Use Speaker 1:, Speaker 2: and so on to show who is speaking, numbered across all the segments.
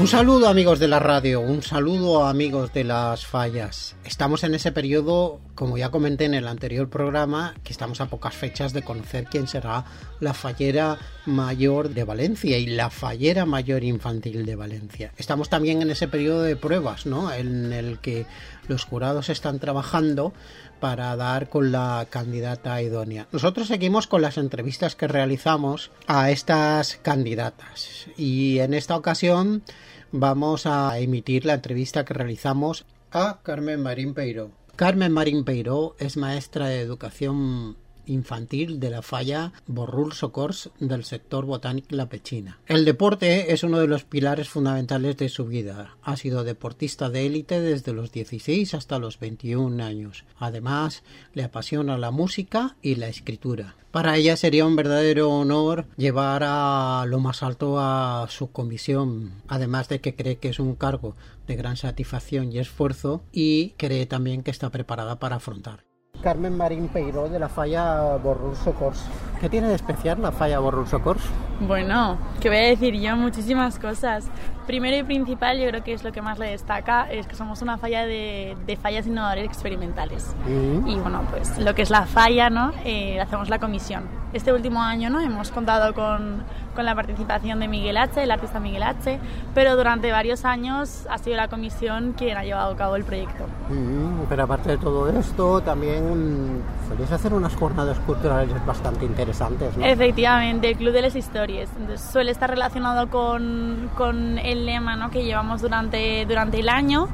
Speaker 1: Un saludo amigos de la radio, un saludo amigos de las fallas. Estamos en ese periodo, como ya comenté en el anterior programa, que estamos a pocas fechas de conocer quién será la fallera mayor de Valencia y la fallera mayor infantil de Valencia. Estamos también en ese periodo de pruebas, ¿no?, en el que los jurados están trabajando para dar con la candidata idónea. Nosotros seguimos con las entrevistas que realizamos a estas candidatas y en esta ocasión vamos a emitir la entrevista que realizamos a Carmen Marín Peiró. Carmen Marín Peiró es maestra de educación infantil de la falla Borrul Socors del sector Botànic La Petxina. El deporte es uno de los pilares fundamentales de su vida. Ha sido deportista de élite desde los 16 hasta los 21 años. Además, le apasiona la música y la escritura. Para ella sería un verdadero honor llevar a lo más alto a su comisión, además de que cree que es un cargo de gran satisfacción y esfuerzo y cree también que está preparada para afrontar. Carmen Marín Peiró de la falla Borrul Socors. ¿Qué tiene de especial la falla Borrul Socors?
Speaker 2: Bueno, ¿qué voy a decir yo? Muchísimas cosas. Primero y principal, yo creo que es lo que más le destaca, es que somos una falla de fallas innovadoras experimentales. Y bueno, pues lo que es la falla, ¿no? Hacemos la comisión. Este último año, ¿no?, hemos contado con la participación de Miguel H., el artista Miguel H., pero durante varios años ha sido la comisión quien ha llevado a cabo el proyecto.
Speaker 1: Pero aparte de todo esto, también soléis hacer unas jornadas culturales bastante interesantes, ¿no?
Speaker 2: Efectivamente, el Club de las Historias. Entonces, suele estar relacionado con el lema, ¿no?, que llevamos durante el año.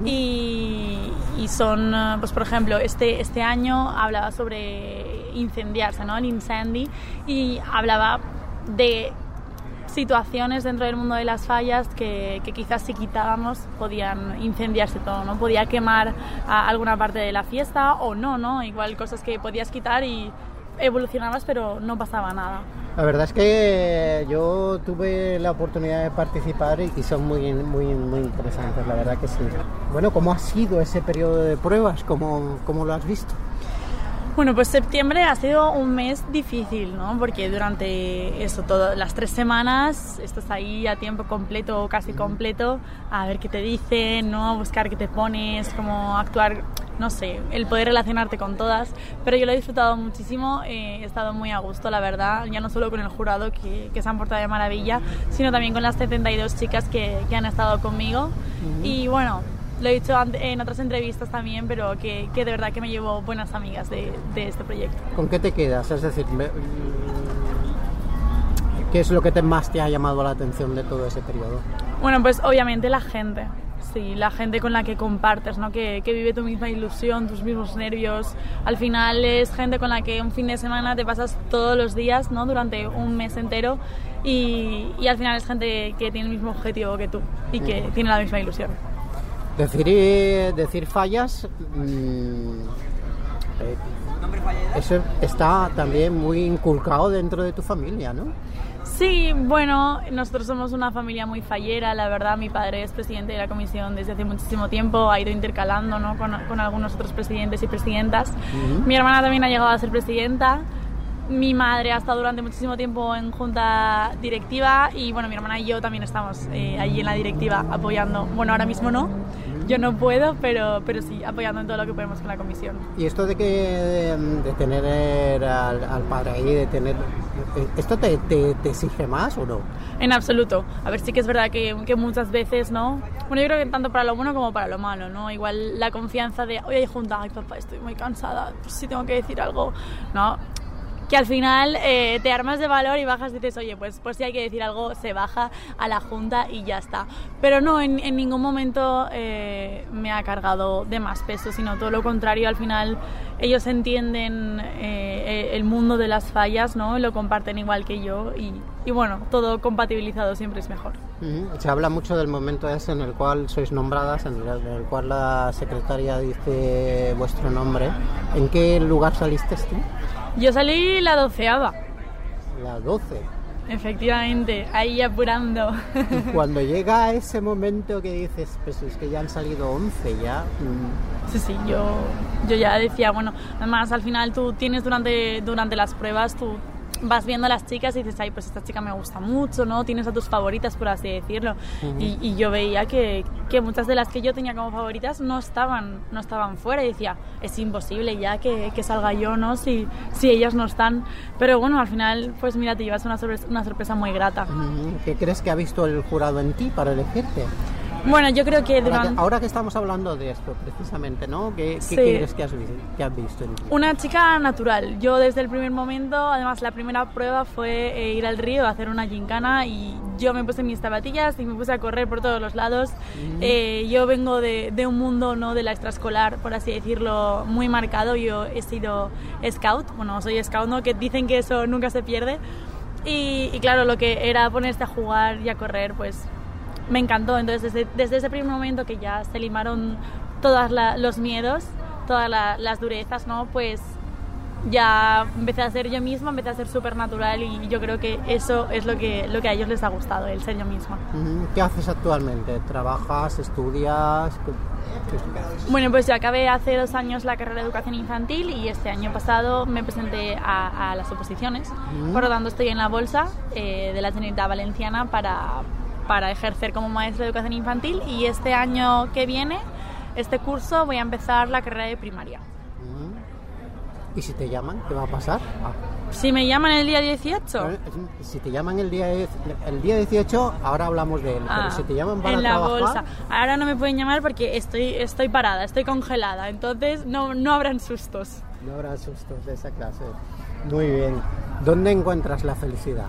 Speaker 2: Y son, pues por ejemplo, este año hablaba sobre incendiarse, ¿no?, el incendi, y hablaba de situaciones dentro del mundo de las fallas que quizás si quitábamos podían incendiarse todo, ¿no? Podía quemar alguna parte de la fiesta o no, igual cosas que podías quitar y evolucionabas pero no pasaba nada.
Speaker 1: La verdad es que yo tuve la oportunidad de participar y son muy interesantes, la verdad que sí. Bueno, ¿cómo ha sido ese periodo de pruebas? ¿Cómo lo has visto?
Speaker 2: Bueno, pues septiembre ha sido un mes difícil, ¿no? Porque durante todas las 3 semanas estás ahí a tiempo completo o casi completo a ver qué te dicen, ¿no? A buscar qué te pones, cómo actuar, no sé, el poder relacionarte con todas. Pero yo lo he disfrutado muchísimo, he estado muy a gusto, la verdad, ya no solo con el jurado que se han portado de maravilla, sino también con las 72 chicas que han estado conmigo. Y bueno, lo he dicho en otras entrevistas también, pero que de verdad que me llevo buenas amigas de este proyecto. ¿Con qué te quedas? Es decir,
Speaker 1: ¿qué es lo que más te ha llamado la atención de todo ese periodo?
Speaker 2: Bueno, pues obviamente la gente. Sí, la gente con la que compartes, ¿no? Que vive tu misma ilusión, tus mismos nervios. Al final es gente con la que un fin de semana te pasas todos los días, ¿no?, durante un mes entero y al final es gente que tiene el mismo objetivo que tú y que tiene la misma ilusión.
Speaker 1: Decir fallas, eso está también muy inculcado dentro de tu familia, ¿no?
Speaker 2: Sí, bueno, nosotros somos una familia muy fallera, la verdad. Mi padre es presidente de la comisión desde hace muchísimo tiempo, ha ido intercalando, ¿no?, con algunos otros presidentes y presidentas. Mi hermana también ha llegado a ser presidenta. Mi madre ha estado durante muchísimo tiempo en junta directiva y bueno, mi hermana y yo también estamos allí en la directiva apoyando. Bueno, ahora mismo no, yo no puedo, pero sí, apoyando en todo lo que podemos con la comisión.
Speaker 1: ¿Y esto de tener al padre ahí, de tener... ¿Esto te exige más o no?
Speaker 2: En absoluto. A ver, sí que es verdad que muchas veces, ¿no? Bueno, yo creo que tanto para lo bueno como para lo malo, ¿no? Igual la confianza de, hoy hay junta, ay papá, estoy muy cansada, pues sí tengo que decir algo, ¿no? Que al final te armas de valor y bajas y dices, oye, pues si hay que decir algo, se baja a la junta y ya está. Pero no, en ningún momento me ha cargado de más peso, sino todo lo contrario. Al final ellos entienden el mundo de las fallas, ¿no? Lo comparten igual que yo y bueno, todo compatibilizado siempre es mejor.
Speaker 1: Se habla mucho del momento ese en el cual sois nombradas, en el cual la secretaria dice vuestro nombre. ¿En qué lugar saliste tú?
Speaker 2: Yo salí la 12ª.
Speaker 1: La 12.
Speaker 2: Efectivamente, ahí apurando.
Speaker 1: Y cuando llega ese momento que dices, pues es que ya han salido 11 ya...
Speaker 2: Sí, yo ya decía, bueno, además al final tú tienes durante las pruebas, tú vas viendo a las chicas y dices, ay, pues esta chica me gusta mucho, ¿no? Tienes a tus favoritas, por así decirlo. Y yo veía que muchas de las que yo tenía como favoritas no estaban fuera, y decía, es imposible ya que salga yo, ¿no? Si ellas no están. Pero bueno, al final, pues mira, te llevas una sorpresa muy grata.
Speaker 1: ¿Qué crees que ha visto el jurado en ti para elegirte?
Speaker 2: Bueno, yo creo que
Speaker 1: ahora que estamos hablando de esto, precisamente, ¿no? ¿Qué crees que has visto en ti?
Speaker 2: Una chica natural. Yo desde el primer momento, además la primera prueba fue ir al río a hacer una gincana, y yo me puse mis zapatillas y me puse a correr por todos los lados. Yo vengo de un mundo, ¿no?, de la extraescolar, por así decirlo, muy marcado. Yo he sido scout, bueno, soy scout, ¿no?, que dicen que eso nunca se pierde. Y claro, lo que era ponerse a jugar y a correr, pues me encantó. Entonces desde ese primer momento que ya se limaron todos los miedos, todas las durezas, ¿no?, pues ya empecé a ser yo misma, empecé a ser súper natural, y yo creo que eso es lo que a ellos les ha gustado, el ser yo misma.
Speaker 1: ¿Qué haces actualmente? ¿Trabajas? ¿Estudias?
Speaker 2: Bueno, pues yo acabé hace 2 años la carrera de educación infantil, y este año pasado me presenté a las oposiciones. Por lo tanto, estoy en la bolsa de la Generalitat Valenciana para ejercer como maestra de educación infantil, y este año que viene, este curso, voy a empezar la carrera de primaria.
Speaker 1: ¿Y si te llaman, qué va a pasar?
Speaker 2: Si me llaman el día 18.
Speaker 1: Si te llaman el día 18, ahora hablamos de él, pero si te llaman para trabajar...
Speaker 2: En la bolsa. Ahora no me pueden llamar porque estoy parada, estoy congelada, entonces no habrán sustos.
Speaker 1: No habrá sustos de esa clase. Muy bien. ¿Dónde encuentras la felicidad?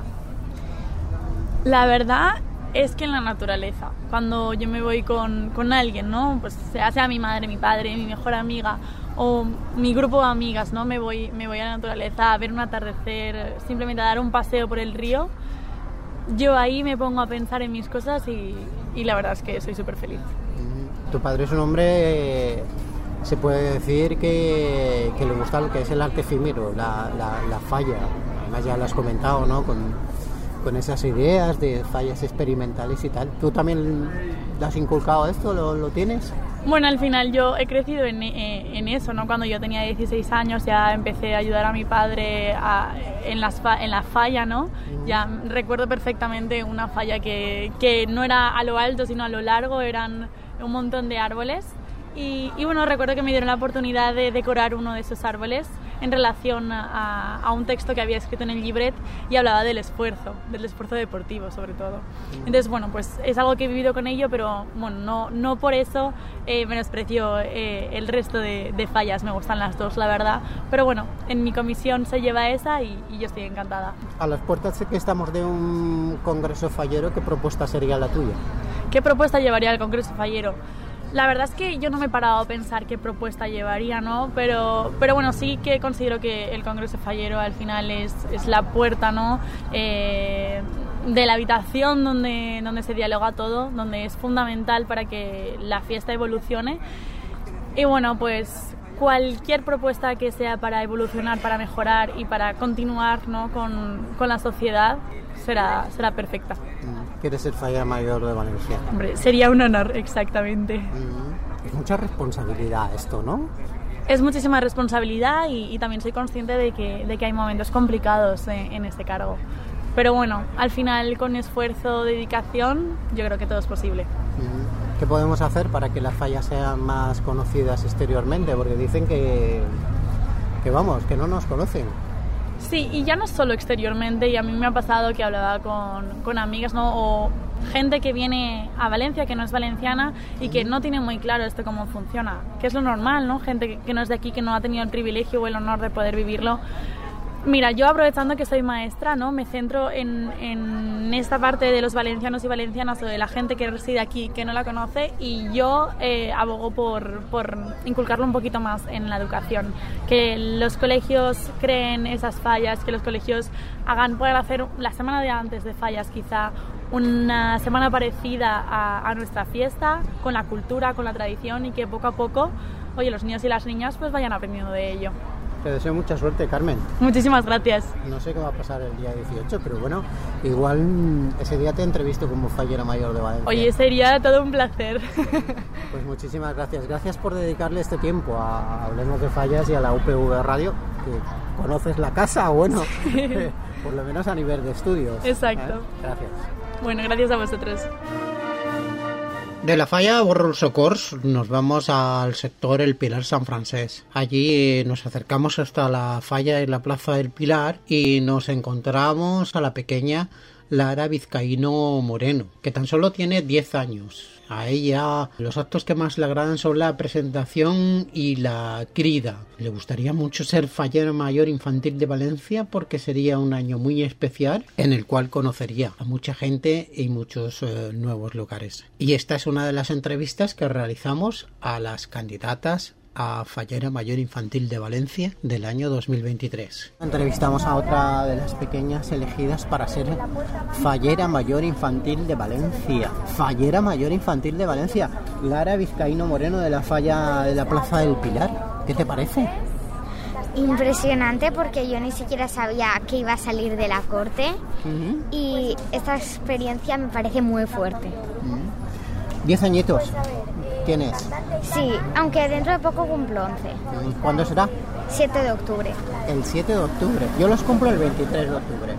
Speaker 2: La verdad es que en la naturaleza. Cuando yo me voy con alguien, ¿no?, pues sea mi madre, mi padre, mi mejor amiga o mi grupo de amigas, ¿no?, me voy a la naturaleza a ver un atardecer, simplemente a dar un paseo por el río. Yo ahí me pongo a pensar en mis cosas y la verdad es que soy súper feliz.
Speaker 1: Tu padre es un hombre, se puede decir que le gusta lo que es el arte efímero, la falla. Además ya lo has comentado, ¿no?, con esas ideas de fallas experimentales y tal. ¿Tú también le has inculcado esto? ¿Lo tienes?
Speaker 2: Bueno, al final yo he crecido en eso, ¿no? Cuando yo tenía 16 años ya empecé a ayudar a mi padre en la falla, ¿no? Ya recuerdo perfectamente una falla que no era a lo alto, sino a lo largo, eran un montón de árboles. Y bueno, recuerdo que me dieron la oportunidad de decorar uno de esos árboles en relación a un texto que había escrito en el libret, y hablaba del esfuerzo deportivo sobre todo. Entonces, bueno, pues es algo que he vivido con ello, pero bueno, no por eso menosprecio el resto de fallas. Me gustan las dos, la verdad, pero bueno, en mi comisión se lleva esa y yo estoy encantada.
Speaker 1: A las puertas de que estamos de un congreso fallero, ¿qué propuesta sería la tuya?
Speaker 2: ¿Qué propuesta llevaría el congreso fallero? La verdad es que yo no me he parado a pensar qué propuesta llevaría, ¿no? Pero bueno, sí que considero que el Congreso Fallero al final es la puerta, ¿no?, de la habitación donde se dialoga todo, donde es fundamental para que la fiesta evolucione. Y bueno, pues cualquier propuesta que sea para evolucionar, para mejorar y para continuar, ¿no?, con la sociedad será perfecta.
Speaker 1: ¿Quieres ser falla mayor de Valencia?
Speaker 2: Hombre, sería un honor, exactamente.
Speaker 1: Es mucha responsabilidad esto, ¿no?
Speaker 2: Es muchísima responsabilidad y también soy consciente de que hay momentos complicados en este cargo. Pero bueno, al final con esfuerzo, dedicación, yo creo que todo es posible.
Speaker 1: ¿Qué podemos hacer para que las fallas sean más conocidas exteriormente? Porque dicen que no nos conocen.
Speaker 2: Sí, y ya no solo exteriormente, y a mí me ha pasado que hablaba con amigas, ¿no?, o gente que viene a Valencia, que no es valenciana y que no tiene muy claro esto cómo funciona, que es lo normal, ¿no? Gente que no es de aquí, que no ha tenido el privilegio o el honor de poder vivirlo. Mira, yo aprovechando que soy maestra, ¿no?, me centro en esta parte de los valencianos y valencianas o de la gente que reside aquí que no la conoce, y yo abogo por inculcarlo un poquito más en la educación, que los colegios creen esas fallas, que los colegios puedan hacer la semana de antes de fallas quizá una semana parecida a nuestra fiesta, con la cultura, con la tradición, y que poco a poco, oye, los niños y las niñas pues vayan aprendiendo de ello.
Speaker 1: Te deseo mucha suerte, Carmen.
Speaker 2: Muchísimas gracias.
Speaker 1: No sé qué va a pasar el día 18, pero bueno, igual ese día te entrevisto como fallera mayor de Valencia.
Speaker 2: Oye, sería todo un placer.
Speaker 1: Pues muchísimas gracias. Gracias por dedicarle este tiempo a Hablemos de Fallas y a la UPV Radio, que conoces la casa, bueno, por lo menos a nivel de estudios.
Speaker 2: Exacto.
Speaker 1: Gracias.
Speaker 2: Bueno, gracias a vosotros.
Speaker 1: De la falla Borrol Socors nos vamos al sector El Pilar San Francés. Allí nos acercamos hasta la falla en la Plaza del Pilar y nos encontramos a la pequeña Lara Vizcaíno Moreno, que tan solo tiene 10 años. A ella los actos que más le agradan son la presentación y la crida. Le gustaría mucho ser fallera mayor infantil de Valencia porque sería un año muy especial en el cual conocería a mucha gente y muchos nuevos lugares. Y esta es una de las entrevistas que realizamos a las candidatas a Fallera Mayor Infantil de Valencia del año 2023. Entrevistamos a otra de las pequeñas elegidas para ser Fallera Mayor Infantil de Valencia. Fallera Mayor Infantil de Valencia, Lara Vizcaíno Moreno de la falla de la Plaza del Pilar. ¿Qué te parece?
Speaker 3: Impresionante, porque yo ni siquiera sabía que iba a salir de la corte. Y esta experiencia me parece muy fuerte.
Speaker 1: 10 añitos tienes.
Speaker 3: Sí, aunque dentro de poco cumplo 11.
Speaker 1: ¿Cuándo será?
Speaker 3: 7 de octubre.
Speaker 1: El 7 de octubre. Yo los cumplo el 23 de octubre.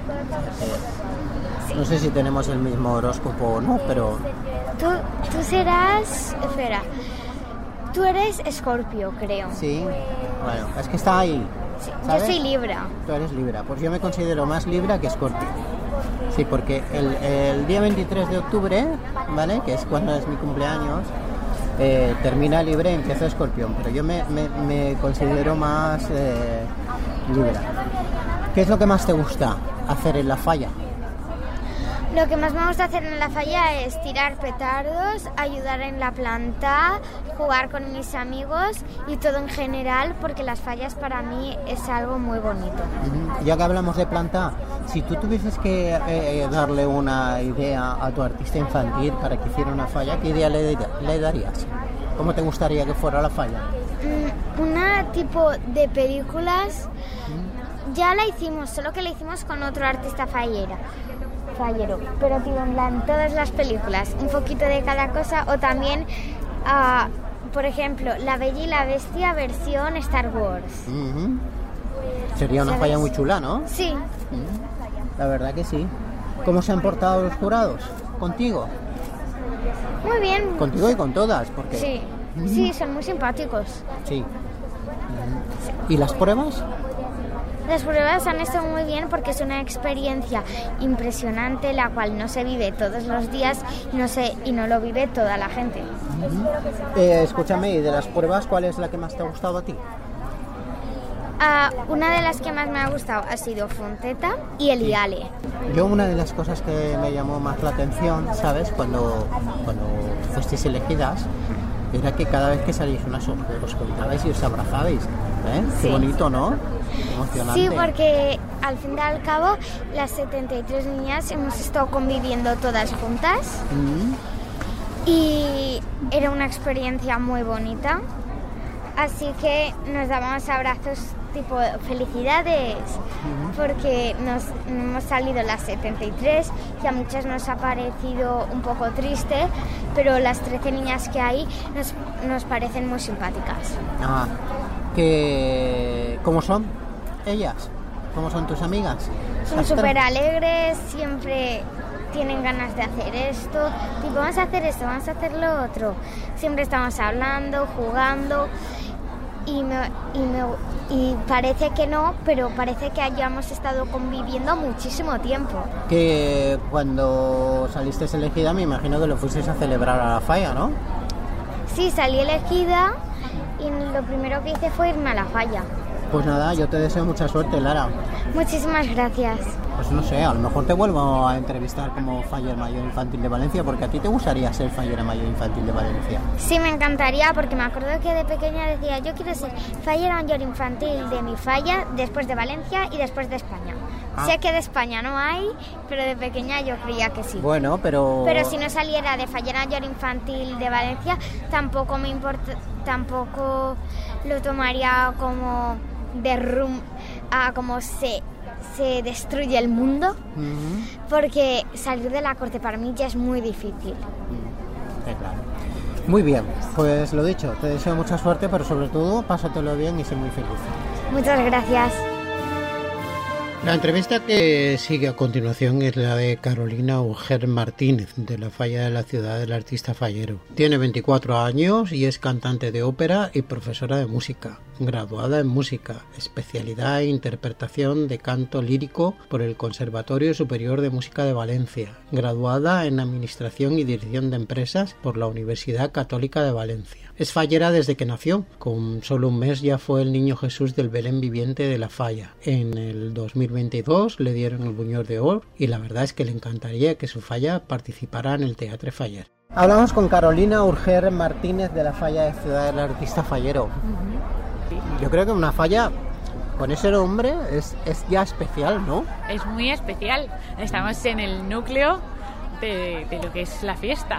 Speaker 3: Sí.
Speaker 1: No sé si tenemos el mismo horóscopo o no, pero...
Speaker 3: Tú serás... Espera. Tú eres Escorpio, creo.
Speaker 1: Sí. Bueno, es que está ahí.
Speaker 3: Sí.
Speaker 1: ¿Sabes?
Speaker 3: Yo soy Libra.
Speaker 1: Tú eres Libra. Pues yo me considero más Libra que Escorpio. Sí, porque el día 23 de octubre, ¿vale?, que es cuando es mi cumpleaños, termina Libra y empieza Escorpión, pero yo me considero más Libra. ¿Qué es lo que más te gusta hacer en la falla?
Speaker 3: Lo que más me gusta hacer en la falla es tirar petardos, ayudar en la planta, jugar con mis amigos y todo en general, porque las fallas para mí es algo muy bonito.
Speaker 1: Ya que hablamos de planta, si tú tuvieses que darle una idea a tu artista infantil para que hiciera una falla, ¿qué idea le darías? ¿Cómo te gustaría que fuera la falla?
Speaker 3: Una tipo de películas, ya la hicimos, solo que la hicimos con otro artista fallero, pero tipo en plan todas las películas, un poquito de cada cosa, o también, por ejemplo, La Bella y la Bestia versión Star Wars.
Speaker 1: Sería una
Speaker 3: ¿Sabes?
Speaker 1: falla muy chula, ¿no?
Speaker 3: Sí.
Speaker 1: La verdad que sí. ¿Cómo se han portado los jurados? ¿Contigo?
Speaker 3: Muy bien.
Speaker 1: Contigo y con todas, porque...
Speaker 3: Sí, sí, son muy simpáticos.
Speaker 1: Sí. ¿Y las pruebas?
Speaker 3: Las pruebas han estado muy bien porque es una experiencia impresionante, la cual no se vive todos los días y no lo vive toda la gente.
Speaker 1: Escúchame, ¿y de las pruebas cuál es la que más te ha gustado a ti?
Speaker 3: Una de las que más me ha gustado ha sido Fonteta y el IALE.
Speaker 1: Yo una de las cosas que me llamó más la atención, ¿sabes?, cuando fuisteis elegidas, era que cada vez que salís os contabais y os abrazabais.
Speaker 3: Sí.
Speaker 1: Qué bonito, ¿no? Emocionante.
Speaker 3: Sí, porque al fin y al cabo las 73 niñas hemos estado conviviendo todas juntas y era una experiencia muy bonita, así que nos dábamos abrazos tipo felicidades, porque nos hemos salido las 73 y a muchas nos ha parecido un poco triste, pero las 13 niñas que hay nos parecen muy simpáticas.
Speaker 1: ¿Cómo son ellas? ¿Cómo son tus amigas?
Speaker 3: Son súper alegres, siempre tienen ganas de hacer esto, tipo vamos a hacer esto, vamos a hacer lo otro. Siempre estamos hablando, jugando y parece que no, pero parece que hayamos estado conviviendo muchísimo tiempo.
Speaker 1: Que cuando saliste elegida me imagino que lo fuisteis a celebrar a la falla, ¿no?
Speaker 3: Sí, salí elegida y lo primero que hice fue irme a la falla.
Speaker 1: Pues nada, yo te deseo mucha suerte, Lara.
Speaker 3: Muchísimas gracias.
Speaker 1: Pues no sé, a lo mejor te vuelvo a entrevistar como Fallera Mayor Infantil de Valencia, porque a ti te gustaría ser Fallera Mayor Infantil de Valencia.
Speaker 3: Sí, me encantaría, porque me acuerdo que de pequeña decía, yo quiero ser Fallera Mayor Infantil de mi falla, después de Valencia y después de España. Sé que de España no hay, pero de pequeña yo creía que sí.
Speaker 1: Bueno, pero
Speaker 3: si no saliera de Fallera Mayor Infantil de Valencia, tampoco me importa, tampoco lo tomaría como como se destruye el mundo, porque salir de la corte para mí ya es muy difícil.
Speaker 1: Claro. Muy bien, pues lo dicho, te deseo mucha suerte, pero sobre todo pásatelo bien y sé muy feliz.
Speaker 3: Muchas gracias.
Speaker 1: La entrevista que sigue a continuación es la de Carolina Urger Martínez, de la Falla de la Ciudad del Artista Fallero. Tiene 24 años y es cantante de ópera y profesora de música. Graduada en música, especialidad e interpretación de canto lírico por el Conservatorio Superior de Música de Valencia. Graduada en Administración y Dirección de Empresas por la Universidad Católica de Valencia. Es fallera desde que nació. Con solo un mes ya fue el niño Jesús del Belén viviente de la Falla. En el 2022 le dieron el Buñol de Oro y la verdad es que le encantaría que su falla participara en el Teatre Faller. Hablamos con Carolina Urger Martínez de la Falla de Ciudad del Artista Fallero. Yo creo que una falla con ese nombre es ya especial, ¿no?
Speaker 4: Es muy especial. Estamos en el núcleo de lo que es la fiesta.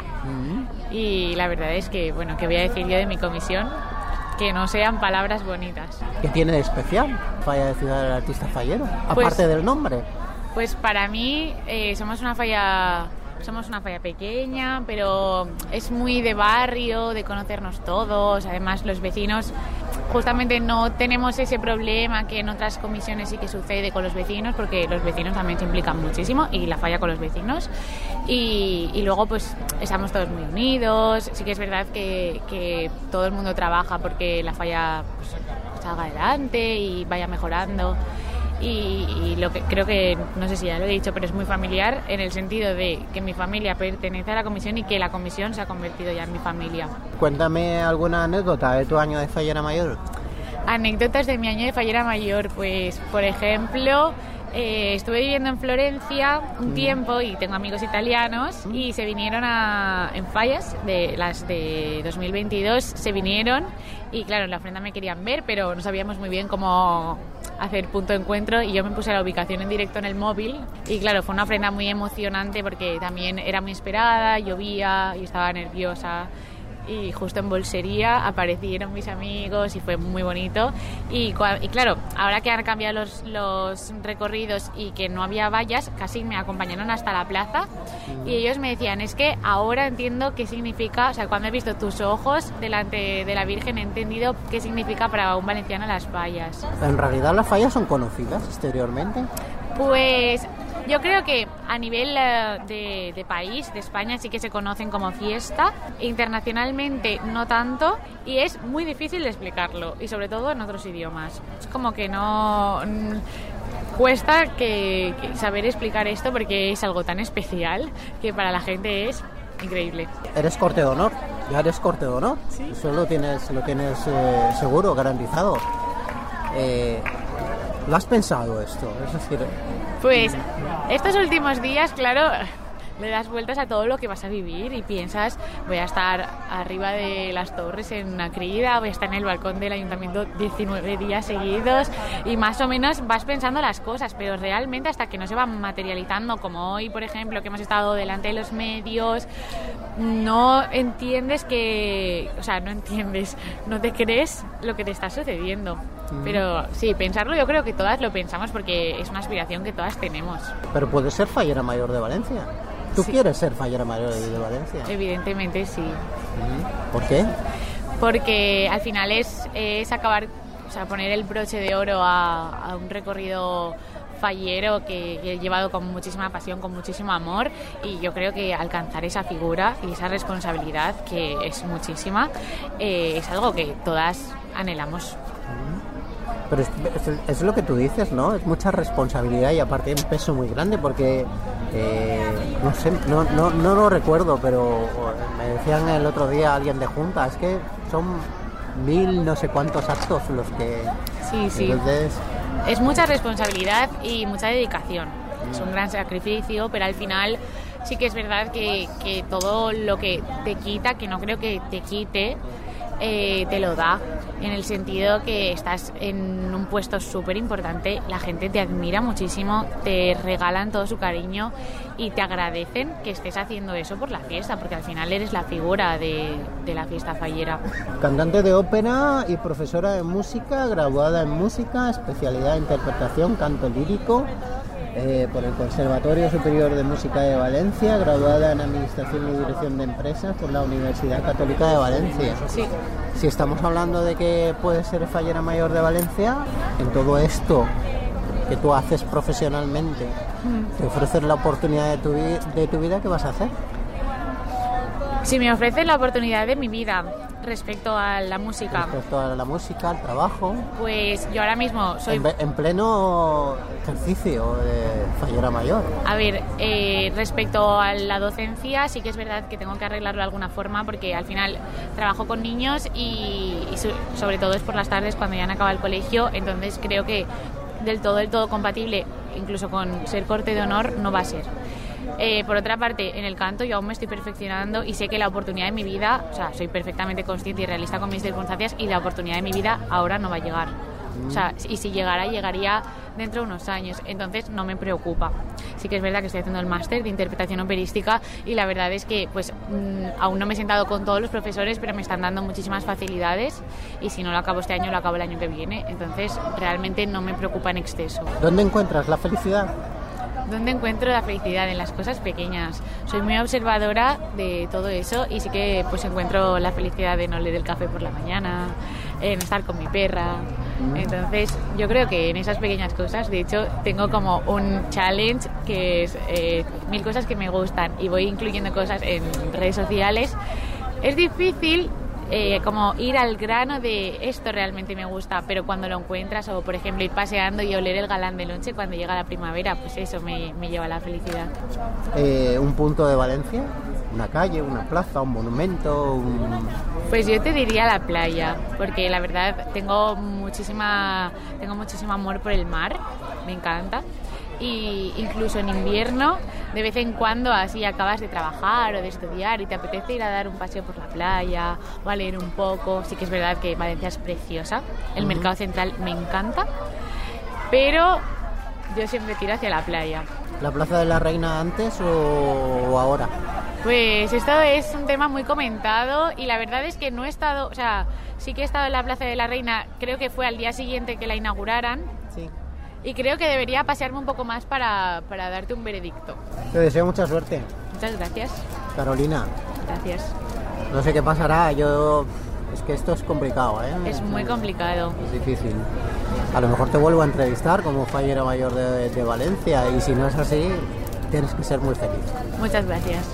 Speaker 4: Y la verdad es que, bueno, ¿qué voy a decir yo de mi comisión? Que no sean palabras bonitas.
Speaker 1: ¿Qué tiene de especial Falla de Ciudad del Artista Fallero? Aparte del nombre.
Speaker 4: Pues para mí somos una falla pequeña, pero es muy de barrio, de conocernos todos. Además, los vecinos, justamente no tenemos ese problema que en otras comisiones sí que sucede con los vecinos, porque los vecinos también se implican muchísimo y la falla con los vecinos. Y luego pues estamos todos muy unidos. Sí que es verdad que todo el mundo trabaja porque la falla pues, salga adelante y vaya mejorando. Y lo que creo que, no sé si ya lo he dicho, pero es muy familiar en el sentido de que mi familia pertenece a la comisión y que la comisión se ha convertido ya en mi familia.
Speaker 1: Cuéntame alguna anécdota de tu año de fallera mayor.
Speaker 4: Anécdotas de mi año de fallera mayor, pues por ejemplo, estuve viviendo en Florencia un tiempo y tengo amigos italianos y se vinieron en fallas de las de 2022, se vinieron y claro, en la ofrenda me querían ver, pero no sabíamos muy bien cómo hacer punto de encuentro y yo me puse la ubicación en directo en el móvil y claro, fue una ofrenda muy emocionante porque también era muy esperada, llovía y estaba nerviosa. Y justo en Bolsería aparecieron mis amigos y fue muy bonito. Y claro, ahora que han cambiado los recorridos y que no había vallas, casi me acompañaron hasta la plaza y ellos me decían, es que ahora entiendo qué significa, o sea, cuando he visto tus ojos delante de la Virgen he entendido qué significa para un valenciano las fallas.
Speaker 1: ¿En realidad las fallas son conocidas exteriormente?
Speaker 4: Pues yo creo que a nivel de país, de España, sí que se conocen como fiesta. Internacionalmente no tanto y es muy difícil de explicarlo y sobre todo en otros idiomas. Es como que no... Cuesta que saber explicar esto porque es algo tan especial que para la gente es increíble.
Speaker 1: ¿Eres corte de honor? ¿Ya eres corte de honor?
Speaker 4: Sí.
Speaker 1: Eso lo tienes seguro, garantizado. ¿Lo has pensado esto? Es decir...
Speaker 4: Pues estos últimos días, claro, le das vueltas a todo lo que vas a vivir y piensas, voy a estar arriba de las torres en una crida, voy a estar en el balcón del ayuntamiento 19 días seguidos y más o menos vas pensando las cosas, pero realmente hasta que no se van materializando, como hoy, por ejemplo, que hemos estado delante de los medios, no entiendes no te crees lo que te está sucediendo. Pero sí, pensarlo yo creo que todas lo pensamos porque es una aspiración que todas tenemos.
Speaker 1: Pero puedes ser fallera mayor de Valencia. ¿Tú quieres ser fallera mayor de Valencia?
Speaker 4: Evidentemente sí.
Speaker 1: ¿Por qué?
Speaker 4: Porque al final es acabar, o sea, poner el broche de oro a un recorrido fallero que he llevado con muchísima pasión, con muchísimo amor y yo creo que alcanzar esa figura y esa responsabilidad que es muchísima es algo que todas anhelamos.
Speaker 1: Pero es lo que tú dices, ¿no? Es mucha responsabilidad y aparte un peso muy grande porque no sé, no lo recuerdo, pero me decían el otro día alguien de Junta, es que son 1000 no sé cuántos actos los que...
Speaker 4: Sí.
Speaker 1: Entonces...
Speaker 4: Es mucha responsabilidad y mucha dedicación. Es un gran sacrificio, pero al final sí que es verdad que todo lo que te quita, que no creo que te quite, te lo da. en el sentido que estás en un puesto súper importante, la gente te admira muchísimo, te regalan todo su cariño y te agradecen que estés haciendo eso por la fiesta, porque al final eres la figura de la fiesta fallera.
Speaker 1: Cantante de ópera y profesora de música, graduada en música, especialidad de interpretación, canto lírico, por el Conservatorio Superior de Música de Valencia, graduada en Administración y Dirección de Empresas por la Universidad Católica de Valencia.
Speaker 4: Sí.
Speaker 1: Si estamos hablando de que puedes ser fallera mayor de Valencia, en todo esto que tú haces profesionalmente, te ofrecen la oportunidad de tu vida, ¿qué vas a hacer?
Speaker 4: Si me ofrecen la oportunidad de mi vida respecto a la música.
Speaker 1: Respecto a la música, al trabajo.
Speaker 4: Pues yo ahora mismo soy...
Speaker 1: En pleno ejercicio de fallera mayor.
Speaker 4: A ver, respecto a la docencia, sí que es verdad que tengo que arreglarlo de alguna forma porque al final trabajo con niños y sobre todo es por las tardes cuando ya han acabado el colegio, entonces creo que del todo compatible, incluso con ser corte de honor, no va a ser. Por otra parte, en el canto yo aún me estoy perfeccionando y sé que la oportunidad de mi vida, o sea, soy perfectamente consciente y realista con mis circunstancias y la oportunidad de mi vida ahora no va a llegar. O sea, y si llegara, llegaría dentro de unos años, entonces no me preocupa. Sí que es verdad que estoy haciendo el máster de interpretación operística y la verdad es que pues aún no me he sentado con todos los profesores, pero me están dando muchísimas facilidades y si no lo acabo este año, lo acabo el año que viene, entonces realmente no me preocupa en exceso.
Speaker 1: ¿Dónde encuentras la felicidad?
Speaker 4: ¿Dónde encuentro la felicidad? En las cosas pequeñas. Soy muy observadora de todo eso y sí que pues encuentro la felicidad en oler el café por la mañana, en estar con mi perra. Entonces yo creo que en esas pequeñas cosas, de hecho tengo como un challenge que es 1000 cosas que me gustan y voy incluyendo cosas en redes sociales. Es difícil como ir al grano de esto realmente me gusta, pero cuando lo encuentras, o por ejemplo ir paseando y oler el galán de lonche cuando llega la primavera, pues eso me lleva a la felicidad.
Speaker 1: ¿Un punto de Valencia? ¿Una calle, una plaza, un monumento?
Speaker 4: Pues yo te diría la playa, porque la verdad tengo muchísimo amor por el mar, me encanta. Y incluso en invierno, de vez en cuando así acabas de trabajar o de estudiar y te apetece ir a dar un paseo por la playa o a leer un poco. Sí que es verdad que Valencia es preciosa, el mercado central me encanta, pero yo siempre tiro hacia la playa.
Speaker 1: ¿La Plaza de la Reina antes o ahora?
Speaker 4: Pues esto es un tema muy comentado y la verdad es que no he estado, o sea, sí que he estado en la Plaza de la Reina, creo que fue al día siguiente que la inauguraran.
Speaker 1: Sí.
Speaker 4: Y creo que debería pasearme un poco más para darte un veredicto.
Speaker 1: Te deseo mucha suerte.
Speaker 4: Muchas gracias.
Speaker 1: Carolina.
Speaker 4: Gracias.
Speaker 1: No sé qué pasará, es que esto es complicado, ¿eh?
Speaker 4: Es muy complicado.
Speaker 1: Es difícil. A lo mejor te vuelvo a entrevistar como fallera mayor de Valencia y si no es así, tienes que ser muy feliz.
Speaker 4: Muchas gracias.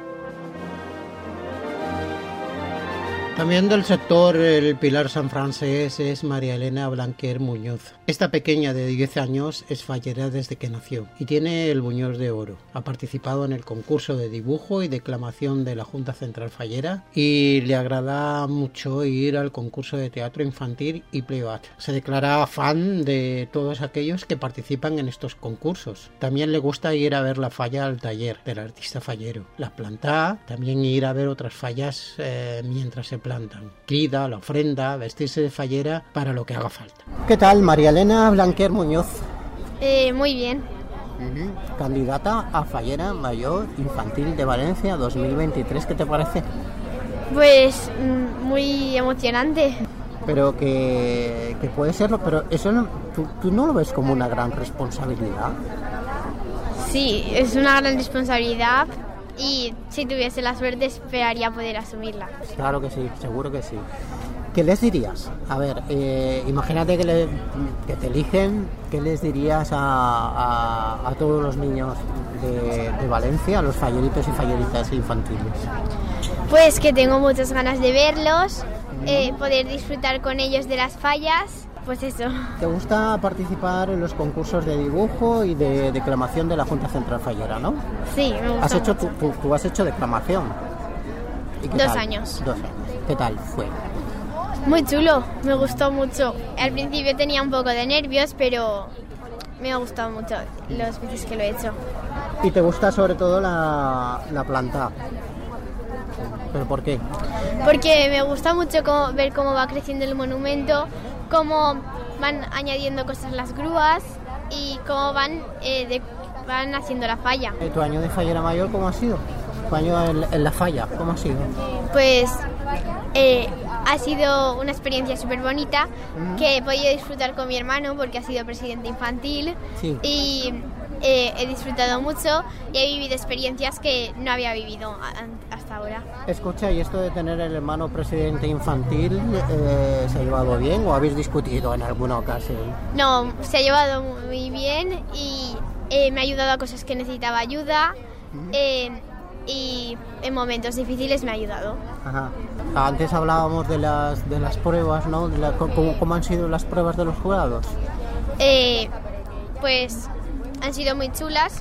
Speaker 1: También del sector El Pilar San Francés es María Elena Blanquer Muñoz. Esta pequeña de 10 años es fallera desde que nació y tiene el Buñol de Oro. Ha participado en el concurso de dibujo y declamación de la Junta Central Fallera y le agrada mucho ir al concurso de teatro infantil y playback. Se declara fan de todos aquellos que participan en estos concursos. También le gusta ir a ver la falla al taller del artista fallero. La planta, también ir a ver otras fallas mientras se plantan. Crida, la ofrenda, vestirse de fallera para lo que haga falta. ¿Qué tal, María Elena Blanquer Muñoz?
Speaker 3: Muy bien.
Speaker 1: Candidata a fallera mayor infantil de Valencia 2023, ¿qué te parece?
Speaker 3: Pues muy emocionante.
Speaker 1: Pero que puede serlo, pero eso no, ¿tú no lo ves como una gran responsabilidad?
Speaker 3: Sí, es una gran responsabilidad. Y si tuviese la suerte esperaría poder asumirla.
Speaker 1: Claro que sí, seguro que sí. ¿Qué les dirías? A ver, imagínate que te eligen, ¿qué les dirías a todos los niños de Valencia, a los falleritos y falleritas infantiles?
Speaker 3: Pues que tengo muchas ganas de verlos, poder disfrutar con ellos de las fallas. Pues eso.
Speaker 1: ¿Te gusta participar en los concursos de dibujo y de declamación de la Junta Central Fallera, no?
Speaker 3: Sí, me gusta.
Speaker 1: Tú has hecho declamación. ¿Y qué
Speaker 3: 2
Speaker 1: tal?
Speaker 3: años.
Speaker 1: 2 años. ¿Qué tal fue?
Speaker 3: Muy chulo, me gustó mucho. Al principio tenía un poco de nervios, pero me ha gustado mucho los veces que lo he hecho.
Speaker 1: ¿Y te gusta sobre todo la planta? ¿Pero por qué?
Speaker 5: Porque me gusta mucho ver cómo va creciendo el monumento, cómo van añadiendo cosas las grúas y cómo van haciendo la falla.
Speaker 1: ¿Tu año de fallera mayor cómo ha sido? ¿Tu año en la falla cómo ha sido?
Speaker 5: Pues ha sido una experiencia súper bonita que he podido disfrutar con mi hermano porque ha sido presidente infantil. Sí. Y he disfrutado mucho y he vivido experiencias que no había vivido hasta ahora.
Speaker 1: Escucha, ¿y esto de tener el hermano presidente infantil se ha llevado bien o habéis discutido en alguna ocasión?
Speaker 5: No, se ha llevado muy bien y me ha ayudado a cosas que necesitaba ayuda y en momentos difíciles me ha ayudado.
Speaker 1: Ajá. Antes hablábamos de las pruebas, ¿no? ¿Cómo han sido las pruebas de los jurados?
Speaker 5: Pues han sido muy chulas.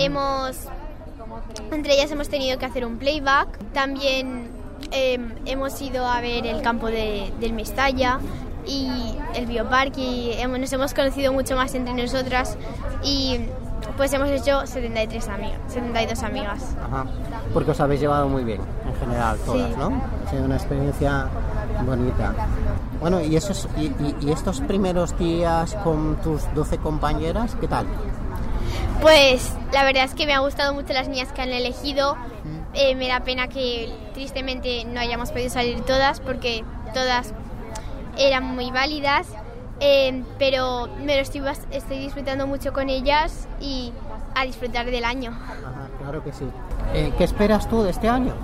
Speaker 5: Entre ellas hemos tenido que hacer un playback. También hemos ido a ver el campo del Mestalla y el bioparque y nos hemos conocido mucho más entre nosotras y pues hemos hecho 72 amigas.
Speaker 1: Ajá. Porque os habéis llevado muy bien, en general, todas, sí. ¿No? Ha sido una experiencia bonita. Bueno, y estos primeros días con tus 12 compañeras, ¿qué tal?
Speaker 5: Pues la verdad es que me ha gustado mucho las niñas que han elegido. Me da pena que tristemente no hayamos podido salir todas porque todas eran muy válidas, pero estoy disfrutando mucho con ellas y a disfrutar del año.
Speaker 1: Ajá, claro que sí. ¿Qué esperas tú de este año?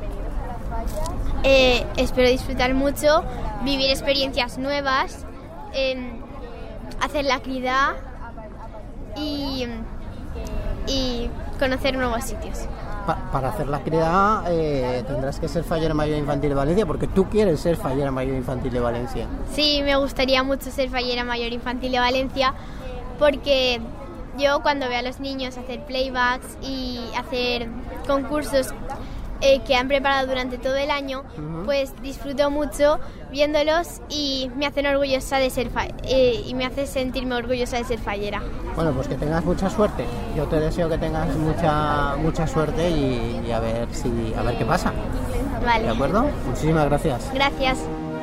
Speaker 5: Espero disfrutar mucho, vivir experiencias nuevas, hacer la actividad y conocer nuevos sitios.
Speaker 1: Para hacer la actividad tendrás que ser fallera mayor infantil de Valencia, porque tú quieres ser fallera mayor infantil de Valencia.
Speaker 5: Sí, me gustaría mucho ser fallera mayor infantil de Valencia, porque yo cuando veo a los niños hacer playbacks y hacer concursos que han preparado durante todo el año, pues disfruto mucho viéndolos y me hacen orgullosa de ser y me hace sentirme orgullosa de ser fallera.
Speaker 1: Bueno, pues que tengas mucha suerte. Yo te deseo que tengas mucha suerte y a ver qué pasa.
Speaker 5: Vale.
Speaker 1: ¿De acuerdo? Muchísimas gracias.
Speaker 5: Gracias.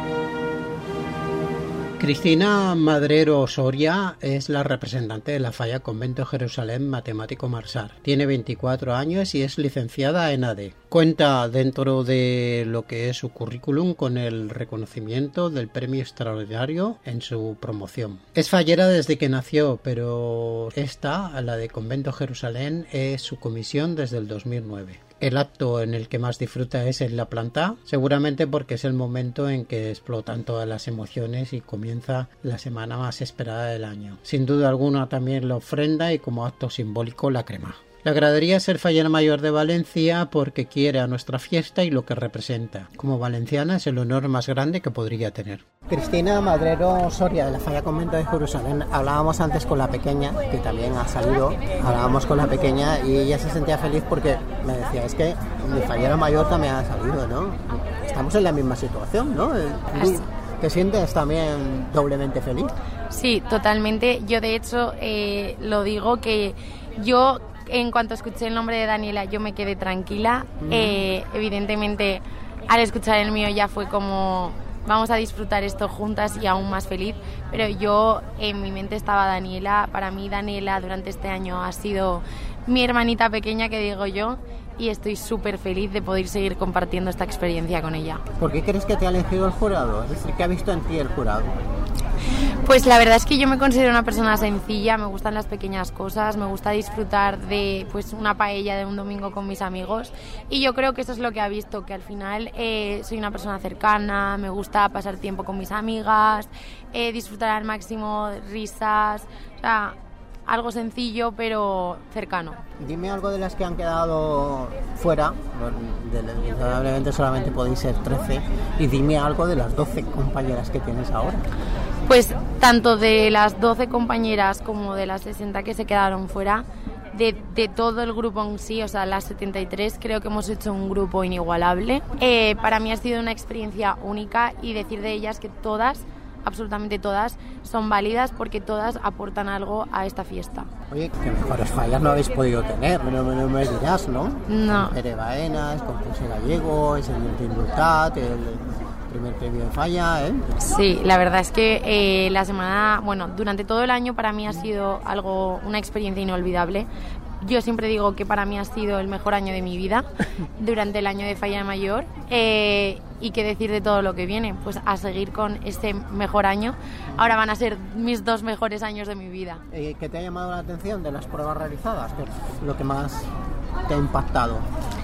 Speaker 1: Cristina Madrero Soria es la representante de la Falla Convento Jerusalén Matemático Marsar. Tiene 24 años y es licenciada en AD. Cuenta dentro de lo que es su currículum con el reconocimiento del premio extraordinario en su promoción. Es fallera desde que nació, pero esta, la de Convento Jerusalén, es su comisión desde el 2009. El acto en el que más disfruta es en la planta, seguramente porque es el momento en que explotan todas las emociones y comienza la semana más esperada del año. Sin duda alguna también la ofrenda y como acto simbólico la crema. Le agradaría ser fallera mayor de Valencia porque quiere a nuestra fiesta y lo que representa. Como valenciana es el honor más grande que podría tener. Cristina Madrero Soria de la Falla Convento de Jerusalén. Hablábamos antes con la pequeña, que también ha salido. Hablábamos con la pequeña y ella se sentía feliz porque me decía, es que mi fallera mayor también ha salido, ¿no? Estamos en la misma situación, ¿no? ¿Te sientes también doblemente feliz?
Speaker 4: Sí, totalmente. Yo de hecho lo digo que yo... En cuanto escuché el nombre de Daniela, yo me quedé tranquila. Evidentemente, al escuchar el mío ya fue como, vamos a disfrutar esto juntas y aún más feliz. Pero yo, en mi mente estaba Daniela. Para mí, Daniela durante este año ha sido mi hermanita pequeña, que digo yo, y estoy súper feliz de poder seguir compartiendo esta experiencia con ella.
Speaker 1: ¿Por qué crees que te ha elegido el jurado? Es decir, ¿qué ha visto en ti el jurado?
Speaker 4: Pues la verdad es que yo me considero una persona sencilla, me gustan las pequeñas cosas, me gusta disfrutar de pues una paella de un domingo con mis amigos y yo creo que eso es lo que ha visto, que al final soy una persona cercana, me gusta pasar tiempo con mis amigas, disfrutar al máximo, risas, o sea, algo sencillo pero cercano.
Speaker 1: Dime algo de las que han quedado fuera, probablemente solamente podéis ser 13, y dime algo de las 12 compañeras que tienes ahora.
Speaker 4: Pues tanto de las 12 compañeras como de las 60 que se quedaron fuera, de todo el grupo en sí, o sea, las 73, creo que hemos hecho un grupo inigualable. Para mí ha sido una experiencia única y decir de ellas que todas absolutamente todas son válidas porque todas aportan algo a esta fiesta.
Speaker 1: Oye, que mejores fallas no habéis podido tener, no me dirás, ¿no?
Speaker 4: No.
Speaker 1: Pere Baenas, concurso gallego, es el Indultat, el primer premio de falla, ¿eh?
Speaker 4: Sí, la verdad es que la semana, durante todo el año para mí ha sido una experiencia inolvidable. Yo siempre digo que para mí ha sido el mejor año de mi vida durante el año de Falla Mayor, y qué decir de todo lo que viene, pues a seguir con este mejor año. Ahora van a ser mis 2 mejores años de mi vida.
Speaker 1: ¿Qué te ha llamado la atención de las pruebas realizadas? ¿Qué es lo que más te ha impactado?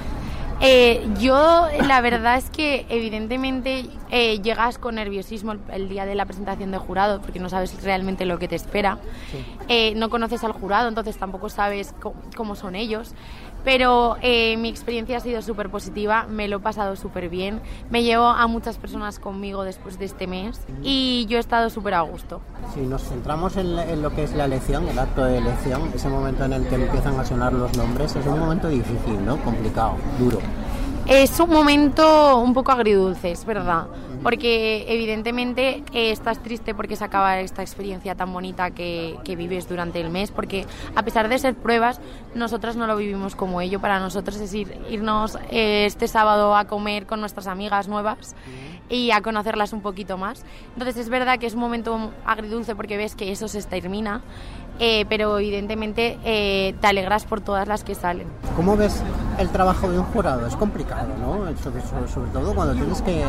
Speaker 4: Yo la verdad es que evidentemente llegas con nerviosismo el día de la presentación de jurado porque no sabes realmente lo que te espera. Sí. No conoces al jurado, entonces tampoco sabes cómo son ellos, pero mi experiencia ha sido súper positiva, me lo he pasado súper bien, me llevo a muchas personas conmigo después de este mes y yo he estado súper a gusto.
Speaker 1: Si nos centramos en lo que es la elección, el acto de elección, ese momento en el que empiezan a sonar los nombres, es un momento difícil, ¿no? Complicado, duro.
Speaker 4: Es un momento un poco agridulce, es verdad, porque evidentemente estás triste porque se acaba esta experiencia tan bonita que vives durante el mes, porque a pesar de ser pruebas, nosotras no lo vivimos como ello. Para nosotros es irnos este sábado a comer con nuestras amigas nuevas y a conocerlas un poquito más. Entonces es verdad que es un momento agridulce porque ves que eso se termina, pero evidentemente te alegras por todas las que salen.
Speaker 1: ¿Cómo ves el trabajo de un jurado? Es complicado, ¿no? Sobre todo cuando tienes que,